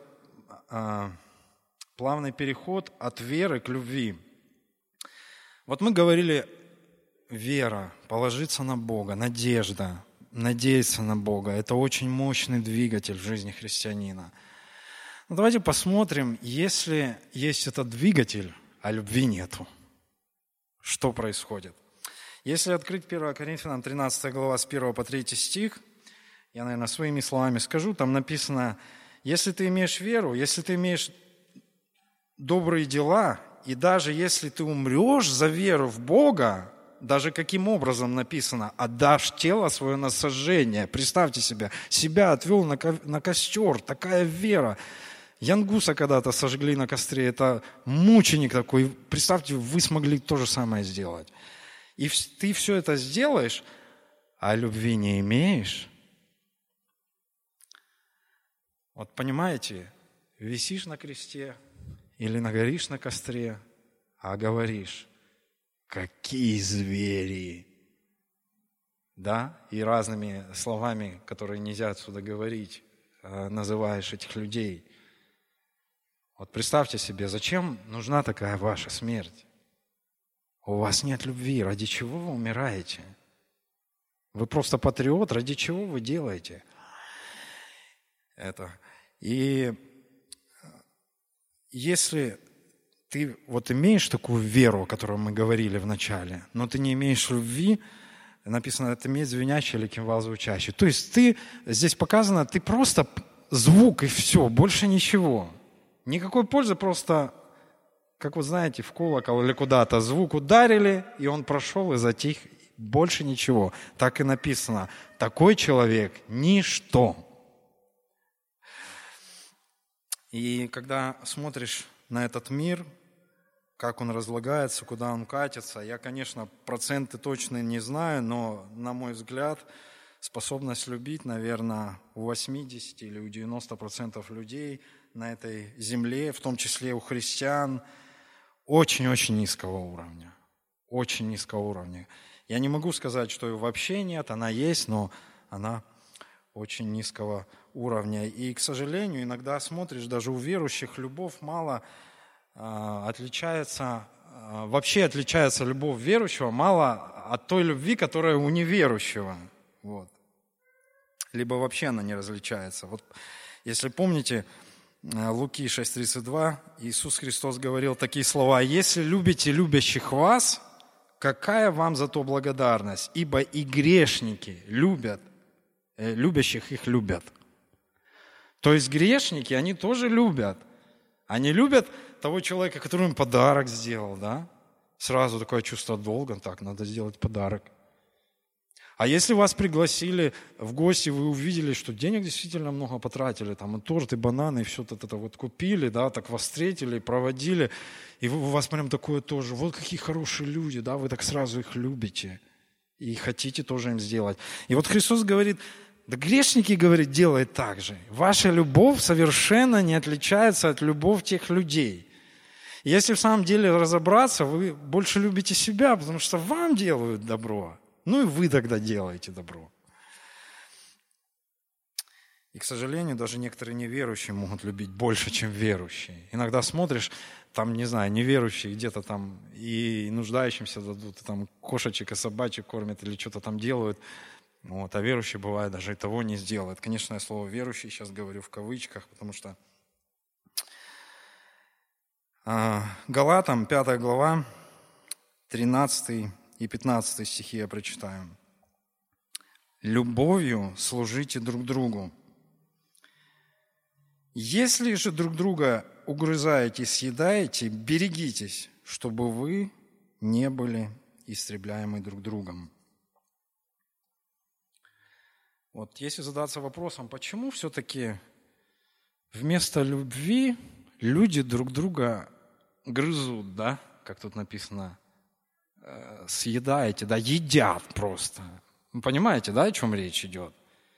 A: плавный переход от веры к любви. Мы говорили, вера, положиться на Бога, надежда, надеяться на Бога. Это очень мощный двигатель в жизни христианина. Давайте посмотрим, если есть этот двигатель, а любви нету, что происходит. Если открыть 1 Коринфянам 13 глава с 1 по 3 стих, я, наверное, своими словами скажу, там написано, если ты имеешь веру, если ты имеешь добрые дела, и даже если ты умрешь за веру в Бога, даже каким образом написано, отдашь тело свое на сожжение. Представьте себя отвел на костер, такая вера. Янгуса когда-то сожгли на костре, это мученик такой. Представьте, вы смогли то же самое сделать. И ты все это сделаешь, а любви не имеешь. Понимаете, висишь на кресте или горишь на костре, а говоришь, какие звери, да, и разными словами, которые нельзя отсюда говорить, называешь этих людей. Представьте себе, зачем нужна такая ваша смерть? У вас нет любви, ради чего вы умираете? Вы просто патриот, ради чего вы делаете это? И если ты имеешь такую веру, о которой мы говорили в начале, но ты не имеешь любви, написано, это медь звенящая или кимвал звучащий. То есть здесь показано, ты просто звук и все, больше ничего. Никакой пользы, просто как вы знаете, в колокол или куда-то звук ударили, и он прошел и затих. Больше ничего. Так и написано. Такой человек – ничто. И когда смотришь на этот мир, как он разлагается, куда он катится, я, конечно, проценты точно не знаю, но, на мой взгляд, способность любить, наверное, у 80 или у 90% людей на этой земле, в том числе у христиан, очень-очень низкого уровня. Очень низкого уровня. Я не могу сказать, что ее вообще нет, она есть, но она очень низкого уровня. И, к сожалению, иногда смотришь, даже у верующих любовь мало отличается, вообще отличается любовь верующего мало от той любви, которая у неверующего. Вот. Либо вообще она не различается. Вот, если помните, Луки 6:32, Иисус Христос говорил такие слова: «Если любите любящих вас, какая вам за то благодарность? Ибо и грешники любят, любящих их любят». То есть грешники, они тоже любят. Они любят того человека, который им подарок сделал, да? Сразу такое чувство долга, так, надо сделать подарок. А если вас пригласили в гости, вы увидели, что денег действительно много потратили, там и торт, и бананы, и все это вот купили, да, так вас встретили, проводили, и у вас прям такое тоже, вот какие хорошие люди, да, вы так сразу их любите и хотите тоже им сделать. И вот Христос говорит, да грешники, говорит, делают так же. Ваша любовь совершенно не отличается от любви тех людей. И если в самом деле разобраться, вы больше любите себя, потому что вам делают добро. Ну и вы тогда делаете добро. И, к сожалению, даже некоторые неверующие могут любить больше, чем верующие. Иногда смотришь, там, не знаю, неверующие где-то там и нуждающимся дадут, и там кошечек и собачек кормят или что-то там делают. Вот, а верующие, бывает, даже и того не сделают. Конечно, я слово «верующий» сейчас говорю в кавычках, потому что Галатам, 5 глава, 13 и 15 стихи я прочитаю. «Любовью служите друг другу. Если же друг друга угрызаете, съедаете, берегитесь, чтобы вы не были истребляемы друг другом». Вот если задаться вопросом, почему все-таки вместо любви люди друг друга грызут, да, как тут написано, съедаете, да, едят просто. Вы понимаете, да, о чем речь идет?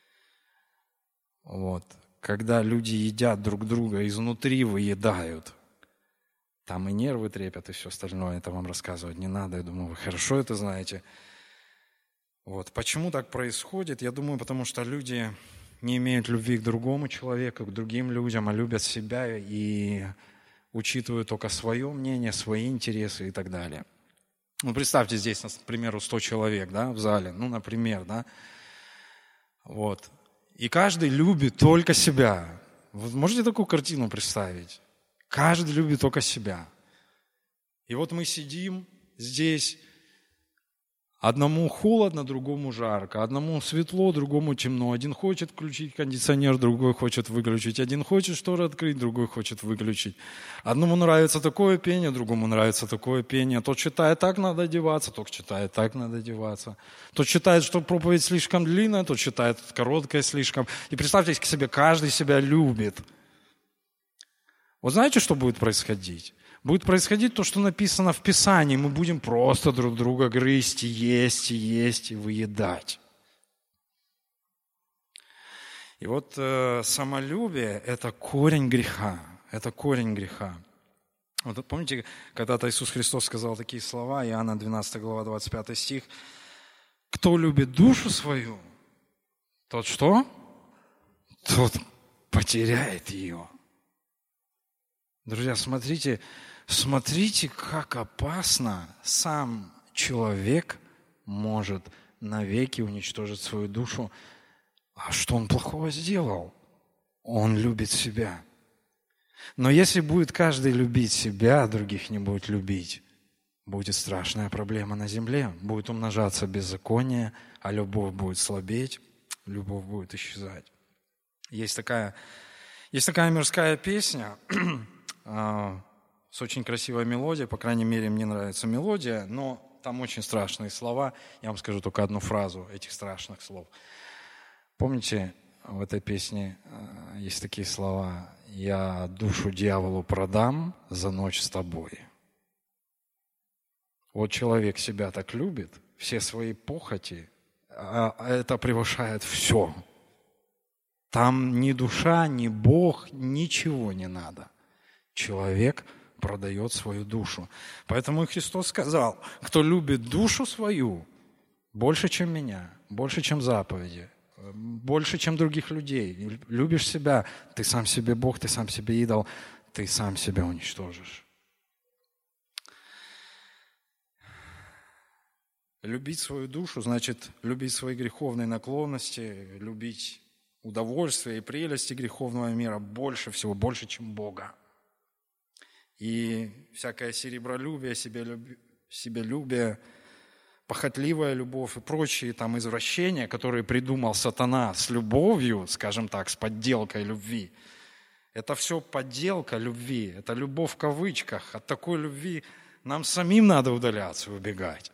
A: Вот. Когда люди едят друг друга, изнутри выедают. Там и нервы трепят, и все остальное. Это вам рассказывать не надо. Я думаю, вы хорошо это знаете. Вот. Почему так происходит? Я думаю, потому что люди не имеют любви к другому человеку, к другим людям, а любят себя и учитывают только свое мнение, свои интересы и так далее. Ну, представьте, здесь, к примеру, 100 человек, да, в зале, ну, например, да, вот. И каждый любит только себя. Вы можете такую картину представить? Каждый любит только себя. И вот мы сидим здесь, одному холодно, другому жарко, одному светло, другому темно. Один хочет включить кондиционер, другой хочет выключить. Один хочет шторы открыть, другой хочет выключить. Одному нравится такое пение, другому нравится такое пение. Тот считает, так надо одеваться, тот считает, так надо одеваться. Тот считает, что проповедь слишком длинная, тот считает, короткая слишком. И представьте себе, каждый себя любит. Вот знаете, что будет происходить? Будет происходить то, что написано в Писании. Мы будем просто друг друга грызть, есть, и есть, и выедать. И вот самолюбие – это корень греха. Это корень греха. Вот помните, когда-то Иисус Христос сказал такие слова, Иоанна 12 глава, 25 стих. «Кто любит душу свою, тот что? Тот потеряет ее». Друзья, смотрите, как опасно сам человек может навеки уничтожить свою душу. А что он плохого сделал? Он любит себя. Но если будет каждый любить себя, а других не будет любить, будет страшная проблема на земле. Будет умножаться беззаконие, а любовь будет слабеть, любовь будет исчезать. Есть такая мирская песня, с очень красивой мелодией, по крайней мере, мне нравится мелодия, но там очень страшные слова. Я вам скажу только одну фразу этих страшных слов. Помните, в этой песне есть такие слова: «Я душу дьяволу продам за ночь с тобой». Вот человек себя так любит, все свои похоти, а это превышает все. Там ни душа, ни Бог, ничего не надо. Человек продает свою душу. Поэтому и Христос сказал: кто любит душу свою больше, чем меня, больше, чем заповеди, больше, чем других людей, любишь себя, ты сам себе Бог, ты сам себе идол, ты сам себя уничтожишь. Любить свою душу значит любить свои греховные наклонности, любить удовольствие и прелести греховного мира больше всего, больше, чем Бога. И всякое серебролюбие, себялюбие, похотливая любовь и прочие там извращения, которые придумал сатана с любовью, скажем так, с подделкой любви, это все подделка любви, это любовь в кавычках. От такой любви нам самим надо удаляться и убегать.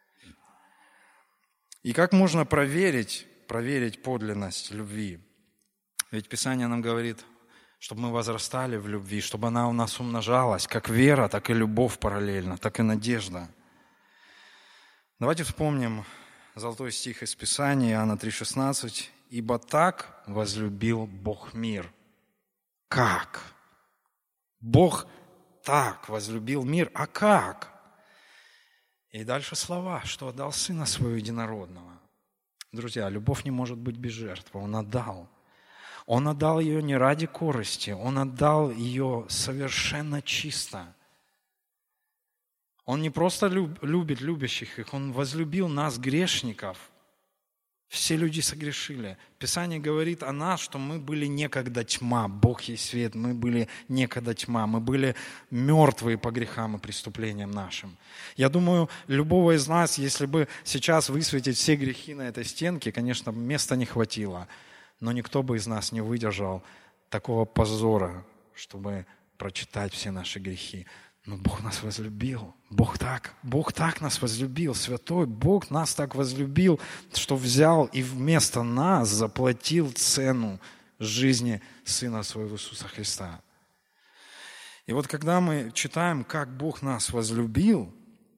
A: И как можно проверить подлинность любви? Ведь Писание нам говорит, чтобы мы возрастали в любви, чтобы она у нас умножалась, как вера, так и любовь параллельно, так и надежда. Давайте вспомним золотой стих из Писания, Иоанна 3,16. «Ибо так возлюбил Бог мир». Как? Бог так возлюбил мир, а как? И дальше слова, что отдал Сына Своего Единородного. Друзья, любовь не может быть без жертвы. Он отдал. Он отдал ее не ради корысти, Он отдал ее совершенно чисто. Он не просто любит любящих их, Он возлюбил нас, грешников. Все люди согрешили. Писание говорит о нас, что мы были некогда тьма, Бог есть свет, мы были некогда тьма, мы были мертвые по грехам и преступлениям нашим. Я думаю, любого из нас, если бы сейчас высветить все грехи на этой стенке, конечно, места не хватило, но никто бы из нас не выдержал такого позора, чтобы прочитать все наши грехи. Но Бог нас возлюбил. Бог так нас возлюбил. Святой Бог нас так возлюбил, что взял и вместо нас заплатил цену жизни Сына Своего Иисуса Христа. И вот когда мы читаем, как Бог нас возлюбил,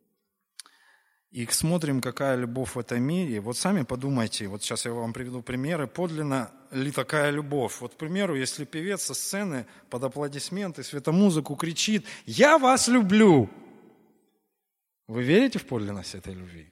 A: и смотрим, какая любовь в этом мире, вот сами подумайте, вот сейчас я вам приведу примеры, подлинна ли такая любовь. Вот, к примеру, если певец со сцены под аплодисменты, светомузыку кричит: «Я вас люблю!» Вы верите в подлинность этой любви?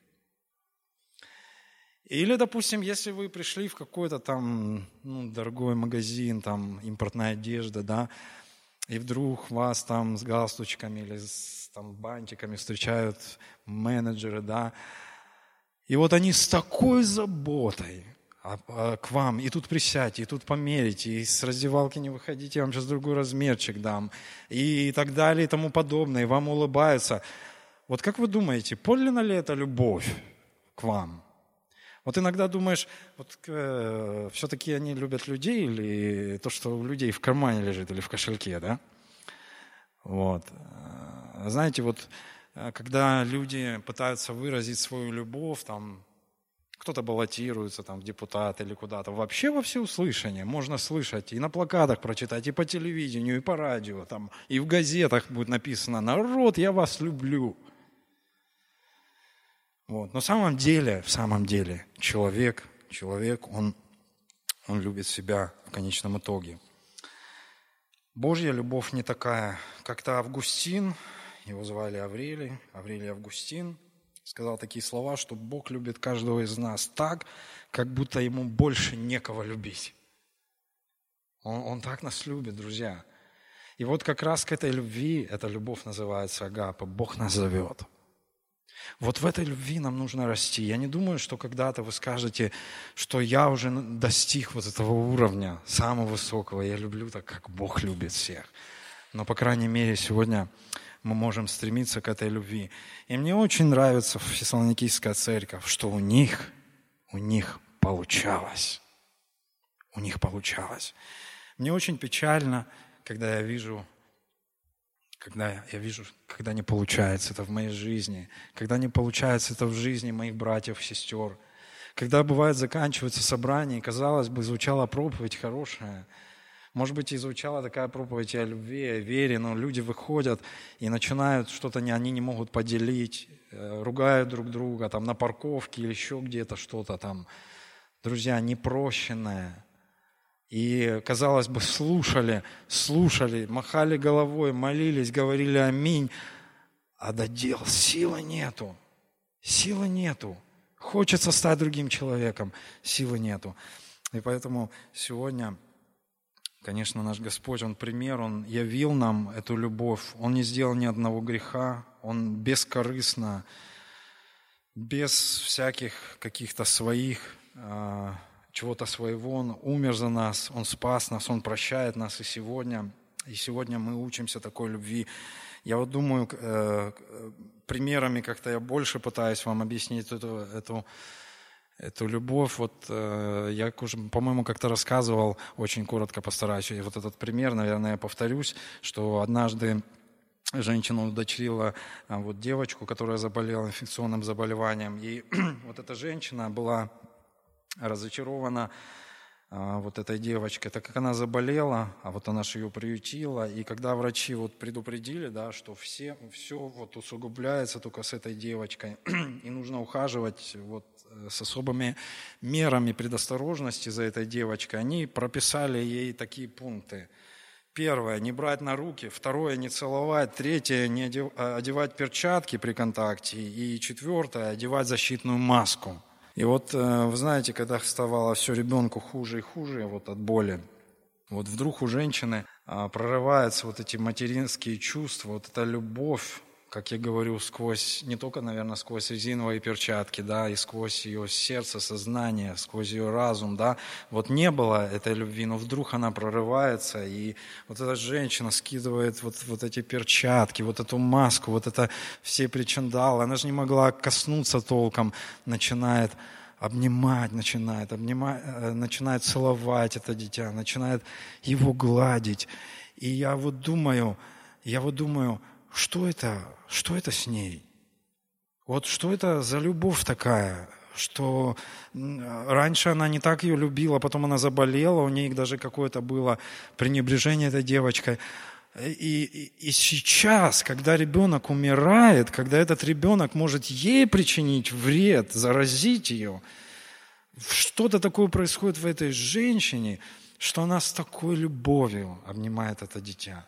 A: Или, допустим, если вы пришли в какой-то там дорогой магазин, там импортная одежда, да, и вдруг вас там с галстучками или с бантиками встречают менеджеры, да, и вот они с такой заботой к вам, и тут присядьте, и тут померите, и с раздевалки не выходите, я вам сейчас другой размерчик дам, и так далее, и тому подобное, и вам улыбаются. Вот как вы думаете, подлинна ли это любовь к вам? Вот иногда думаешь, вот все-таки они любят людей, или то, что у людей в кармане лежит, или в кошельке, да? Вот. Знаете, вот когда люди пытаются выразить свою любовь, там, кто-то баллотируется там, в депутаты или куда-то, вообще во всеуслышание можно слышать, и на плакатах прочитать, и по телевидению, и по радио, там, и в газетах будет написано: «Народ, я вас люблю». Вот. Но в самом деле, человек, он любит себя в конечном итоге. Божья любовь не такая. Как-то Августин, его звали Аврелий Августин, сказал такие слова, что Бог любит каждого из нас так, как будто ему больше некого любить. Он так нас любит, друзья. И вот как раз к этой любви, эта любовь называется агапа, Бог нас зовет. Вот в этой любви нам нужно расти. Я не думаю, что когда-то вы скажете, что я уже достиг вот этого уровня, самого высокого. Я люблю так, как Бог любит всех. Но, по крайней мере, сегодня мы можем стремиться к этой любви. И мне очень нравится Фессалоникийская церковь, что у них получалось. У них получалось. Мне очень печально, когда я вижу когда я вижу, когда не получается это в моей жизни, когда не получается это в жизни моих братьев, сестер, когда, бывает, заканчивается собрание, и, казалось бы, звучала проповедь хорошая, может быть, и звучала такая проповедь о любви, о вере, но люди выходят и начинают что-то, они не могут поделить, ругают друг друга там на парковке или еще где-то что-то там. Друзья, непрощенное. И, казалось бы, слушали, махали головой, молились, говорили аминь, а до дел силы нету. Силы нету. Хочется стать другим человеком, силы нету. И поэтому сегодня, конечно, наш Господь, Он пример, Он явил нам эту любовь. Он не сделал ни одного греха, Он бескорыстно, без всяких каких-то своих чего-то своего, Он умер за нас, Он спас нас, Он прощает нас и сегодня мы учимся такой любви. Я вот думаю, примерами как-то я больше пытаюсь вам объяснить эту любовь. Вот я, по-моему, как-то рассказывал, очень коротко постараюсь, и вот этот пример, наверное, я повторюсь, что однажды женщина удочерила вот девочку, которая заболела инфекционным заболеванием, и вот эта женщина была разочарована вот этой девочкой, так как она заболела, а вот она же ее приютила, и когда врачи вот предупредили, да, что все вот усугубляется только с этой девочкой, и нужно ухаживать вот с особыми мерами предосторожности за этой девочкой, они прописали ей такие пункты. Первое, не брать на руки. Второе, не целовать. Третье, не одевать перчатки при контакте. И четвертое, одевать защитную маску. И вот, вы знаете, когда ставало все ребенку хуже и хуже вот от боли, вот вдруг у женщины прорываются вот эти материнские чувства, вот эта любовь, как я говорю, сквозь, не только, наверное, сквозь резиновые перчатки, да, и сквозь ее сердце, сознание, сквозь ее разум, да, вот не было этой любви, но вдруг она прорывается, и вот эта женщина скидывает вот эти перчатки, вот эту маску, вот это все причиндалы, она же не могла коснуться толком, начинает обнимать, начинает целовать это дитя, начинает его гладить. И я вот думаю, что это с ней? Вот что это за любовь такая, что раньше она не так ее любила, потом она заболела, у нее даже какое-то было пренебрежение этой девочкой. И сейчас, когда ребенок умирает, когда этот ребенок может ей причинить вред, заразить ее, что-то такое происходит в этой женщине, что она с такой любовью обнимает это дитя.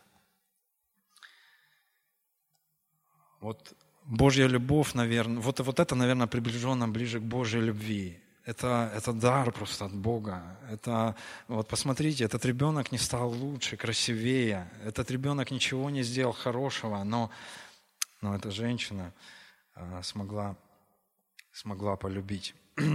A: Вот Божья любовь, наверное, вот это, наверное, приближенно ближе к Божьей любви. Это дар просто от Бога. Вот посмотрите, этот ребенок не стал лучше, красивее. Этот ребенок ничего не сделал хорошего, но эта женщина смогла полюбить.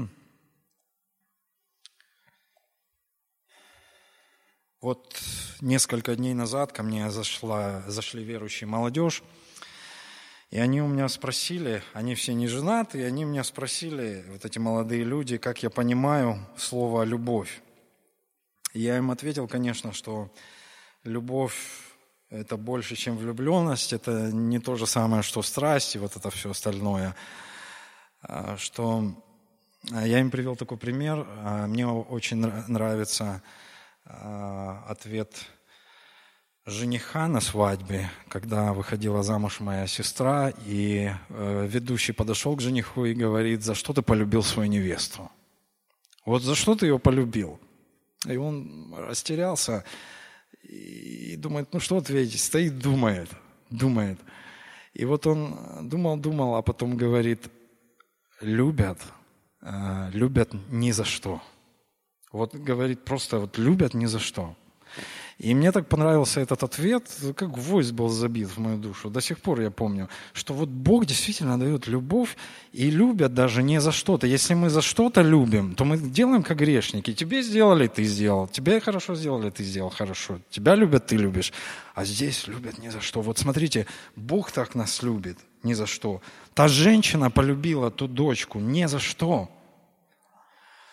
A: Вот несколько дней назад ко мне зашли верующие молодежь, и они у меня спросили, они все не женаты, и они меня спросили, вот эти молодые люди, как я понимаю слово «любовь». И я им ответил, конечно, что любовь – это больше, чем влюбленность, это не то же самое, что страсть и вот это все остальное. Что я им привел такой пример, мне очень нравится ответ жениха на свадьбе, когда выходила замуж моя сестра, и ведущий подошел к жениху и говорит: за что ты полюбил свою невесту? Вот за что ты ее полюбил? И он растерялся и думает, что ответить? Стоит, думает. И вот он думал, а потом говорит: любят ни за что. Вот говорит, просто вот любят ни за что. И мне так понравился этот ответ, как гвоздь был забит в мою душу. До сих пор я помню, что вот Бог действительно дает любовь, и любят даже не за что-то. Если мы за что-то любим, то мы делаем как грешники. Тебе сделали, ты сделал. Тебе хорошо сделали, ты сделал хорошо. Тебя любят, ты любишь. А здесь любят ни за что. Вот смотрите, Бог так нас любит ни за что. Та женщина полюбила ту дочку ни за что.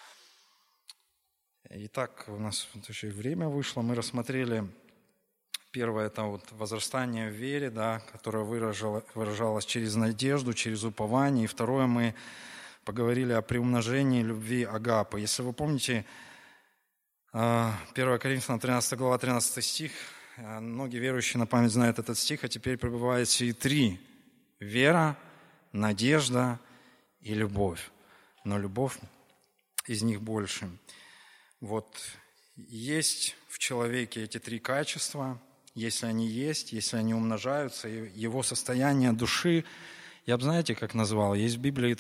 A: Итак, у нас еще и время вышло. Мы рассмотрели Первое – это вот возрастание в вере, да, которое выражалось через надежду, через упование. И второе, мы поговорили о приумножении любви агапы. Если вы помните, 1 Коринфянам 13 глава, 13 стих, многие верующие на память знают этот стих, а теперь пребывает сии три – вера, надежда и любовь. Но любовь из них больше. Вот есть в человеке эти три качества. Если они есть, если они умножаются, его состояние души, я бы, знаете, как назвал, есть в Библии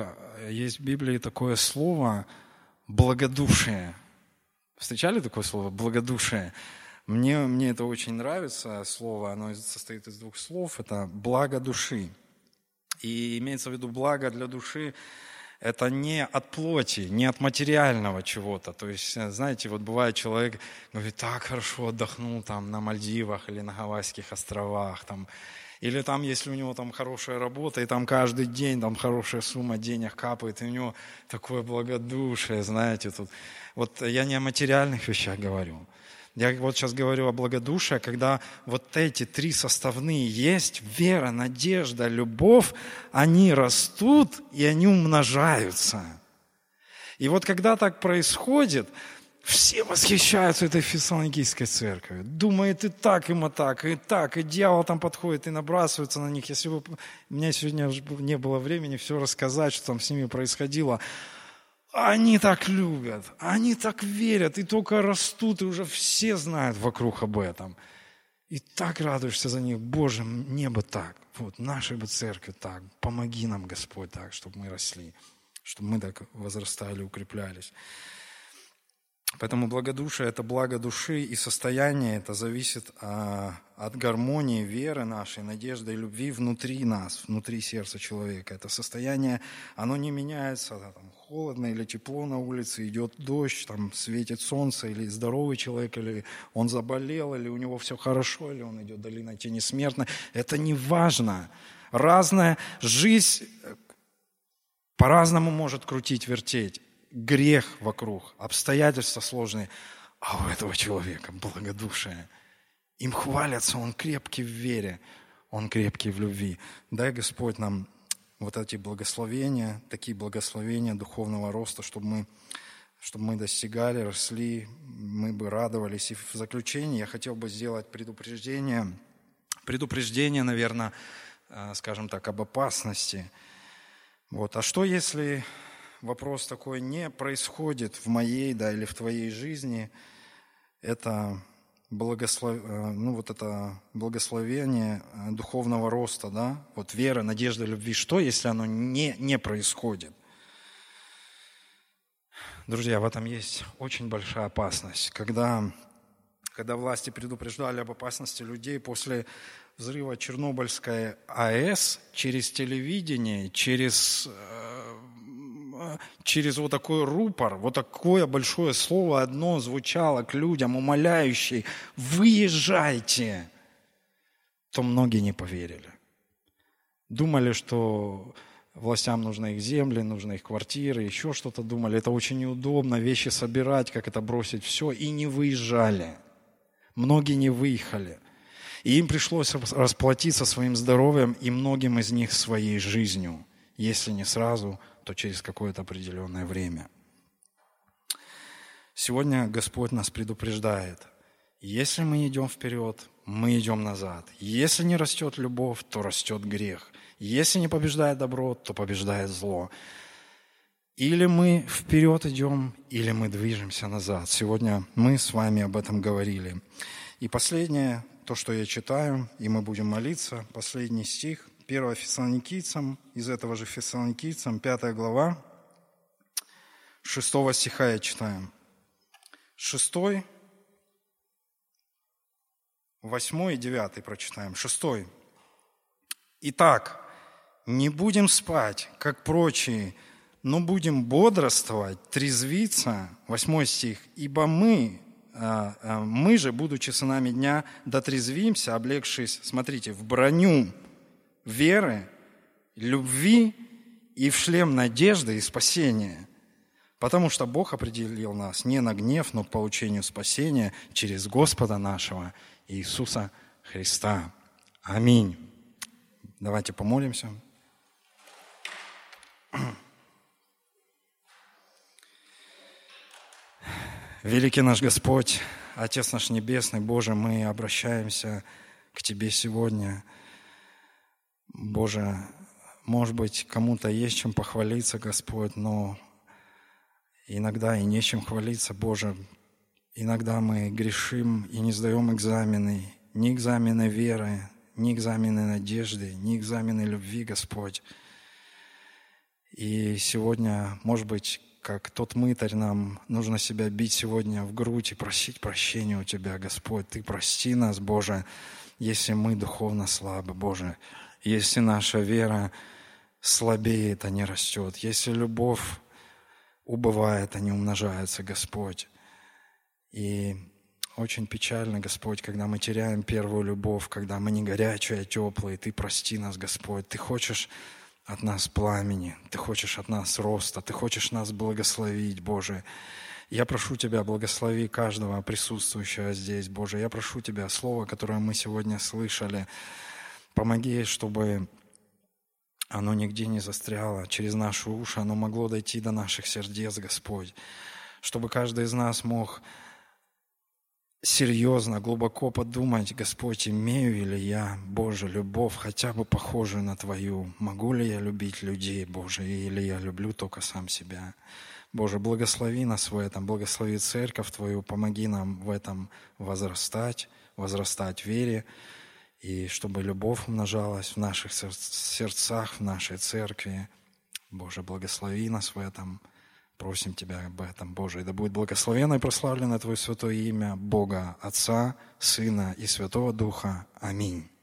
A: такое слово «благодушие». Встречали такое слово «благодушие»? Мне это очень нравится слово, оно состоит из двух слов, это «благо души». И имеется в виду благо для души, это не от плоти, не от материального чего-то. То есть, знаете, вот бывает человек говорит, так хорошо отдохнул там на Мальдивах или на Гавайских островах, там, или там, если у него там хорошая работа, и там каждый день там хорошая сумма денег капает, и у него такое благодушие, знаете, тут. Вот я не о материальных вещах говорю. Я вот сейчас говорю о благодушии, когда вот эти три составные есть, вера, надежда, любовь, они растут и они умножаются. И вот когда так происходит, все восхищаются этой Фессалоникийской церковью. Думает и так, и дьявол там подходит и набрасывается на них. Если бы у меня сегодня не было времени все рассказать, что там с ними происходило, они так любят, они так верят, и только растут, и уже все знают вокруг об этом. И так радуешься за них. Боже, мне бы так, вот нашей бы церкви так, помоги нам, Господь, так, чтобы мы росли, чтобы мы так возрастали, укреплялись. Поэтому благодушие – это благо души, и состояние это зависит от гармонии веры нашей, надежды и любви внутри нас, внутри сердца человека. Это состояние, оно не меняется, там, холодно или тепло на улице, идет дождь, там, светит солнце, или здоровый человек, или он заболел, или у него все хорошо, или он идет долиной тени смертной. Это не важно. Разная жизнь по-разному может крутить, вертеть. Грех вокруг, обстоятельства сложные, а у этого человека благодушие. Им хвалятся, он крепкий в вере, он крепкий в любви. Дай Господь нам вот эти благословения, такие благословения духовного роста, чтобы мы достигали, росли, мы бы радовались. И в заключение я хотел бы сделать предупреждение, наверное, скажем так, об опасности. Вот. А что если вопрос такой не происходит в моей, да, или в твоей жизни? Это благословение духовного роста, да, вот вера, надежда, любви. Что, если оно не происходит? Друзья, в этом есть очень большая опасность. Когда власти предупреждали об опасности людей после взрыва Чернобыльской АЭС, через телевидение, через вот такой рупор, вот такое большое слово одно звучало к людям, умоляющее: «Выезжайте», то многие не поверили. Думали, что властям нужны их земли, нужны их квартиры, еще что-то думали. Это очень неудобно, вещи собирать, как это бросить все, и не выезжали. Многие не выехали. И им пришлось расплатиться своим здоровьем и многим из них своей жизнью. Если не сразу, то через какое-то определенное время. Сегодня Господь нас предупреждает: если мы идем вперед, мы идем назад. Если не растет любовь, то растет грех. Если не побеждает добро, то побеждает зло. Или мы вперед идем, или мы движемся назад. Сегодня мы с вами об этом говорили. И последнее, то, что я читаю, и мы будем молиться, последний стих, 1 Фессалоникийцам, из этого же Фессалоникийцам, 5 глава, 6 стиха я читаю. 6, 8 и 9 прочитаем. 6. «Итак, не будем спать, как прочие, но будем бодрствовать, трезвиться». 8 стих. «Ибо мы же, будучи сынами дня, дотрезвимся, облегшись, смотрите, в броню веры, любви и в шлем надежды и спасения». Потому что Бог определил нас не на гнев, но к получению спасения через Господа нашего Иисуса Христа. Аминь. Давайте помолимся. Великий наш Господь, Отец наш Небесный, Боже, мы обращаемся к Тебе сегодня. Боже, может быть, кому-то есть чем похвалиться, Господь, но иногда и нечем хвалиться, Боже. Иногда мы грешим и не сдаем экзамены, ни экзамены веры, ни экзамены надежды, ни экзамены любви, Господь. И сегодня, может быть, как тот мытарь, нам нужно себя бить сегодня в грудь и просить прощения у Тебя, Господь. Ты прости нас, Боже, если мы духовно слабы, Боже. Если наша вера слабеет, а не растет. Если любовь убывает, а не умножается, Господь. И очень печально, Господь, когда мы теряем первую любовь, когда мы не горячие, а теплые. Ты прости нас, Господь. Ты хочешь от нас пламени, Ты хочешь от нас роста, Ты хочешь нас благословить, Боже. Я прошу Тебя, благослови каждого присутствующего здесь, Боже. Я прошу Тебя, слово, которое мы сегодня слышали, помоги, чтобы оно нигде не застряло через наши уши, оно могло дойти до наших сердец, Господь. Чтобы каждый из нас мог серьезно, глубоко подумать, Господь, имею ли я, Боже, любовь хотя бы похожую на Твою? Могу ли я любить людей, Боже, или я люблю только сам себя? Боже, благослови нас в этом, благослови церковь Твою, помоги нам в этом возрастать в вере, и чтобы любовь умножалась в наших сердцах, в нашей церкви. Боже, благослови нас в этом. Просим Тебя об этом, Боже. И да будет благословенно и прославлено Твое святое имя Бога, Отца, Сына и Святого Духа. Аминь.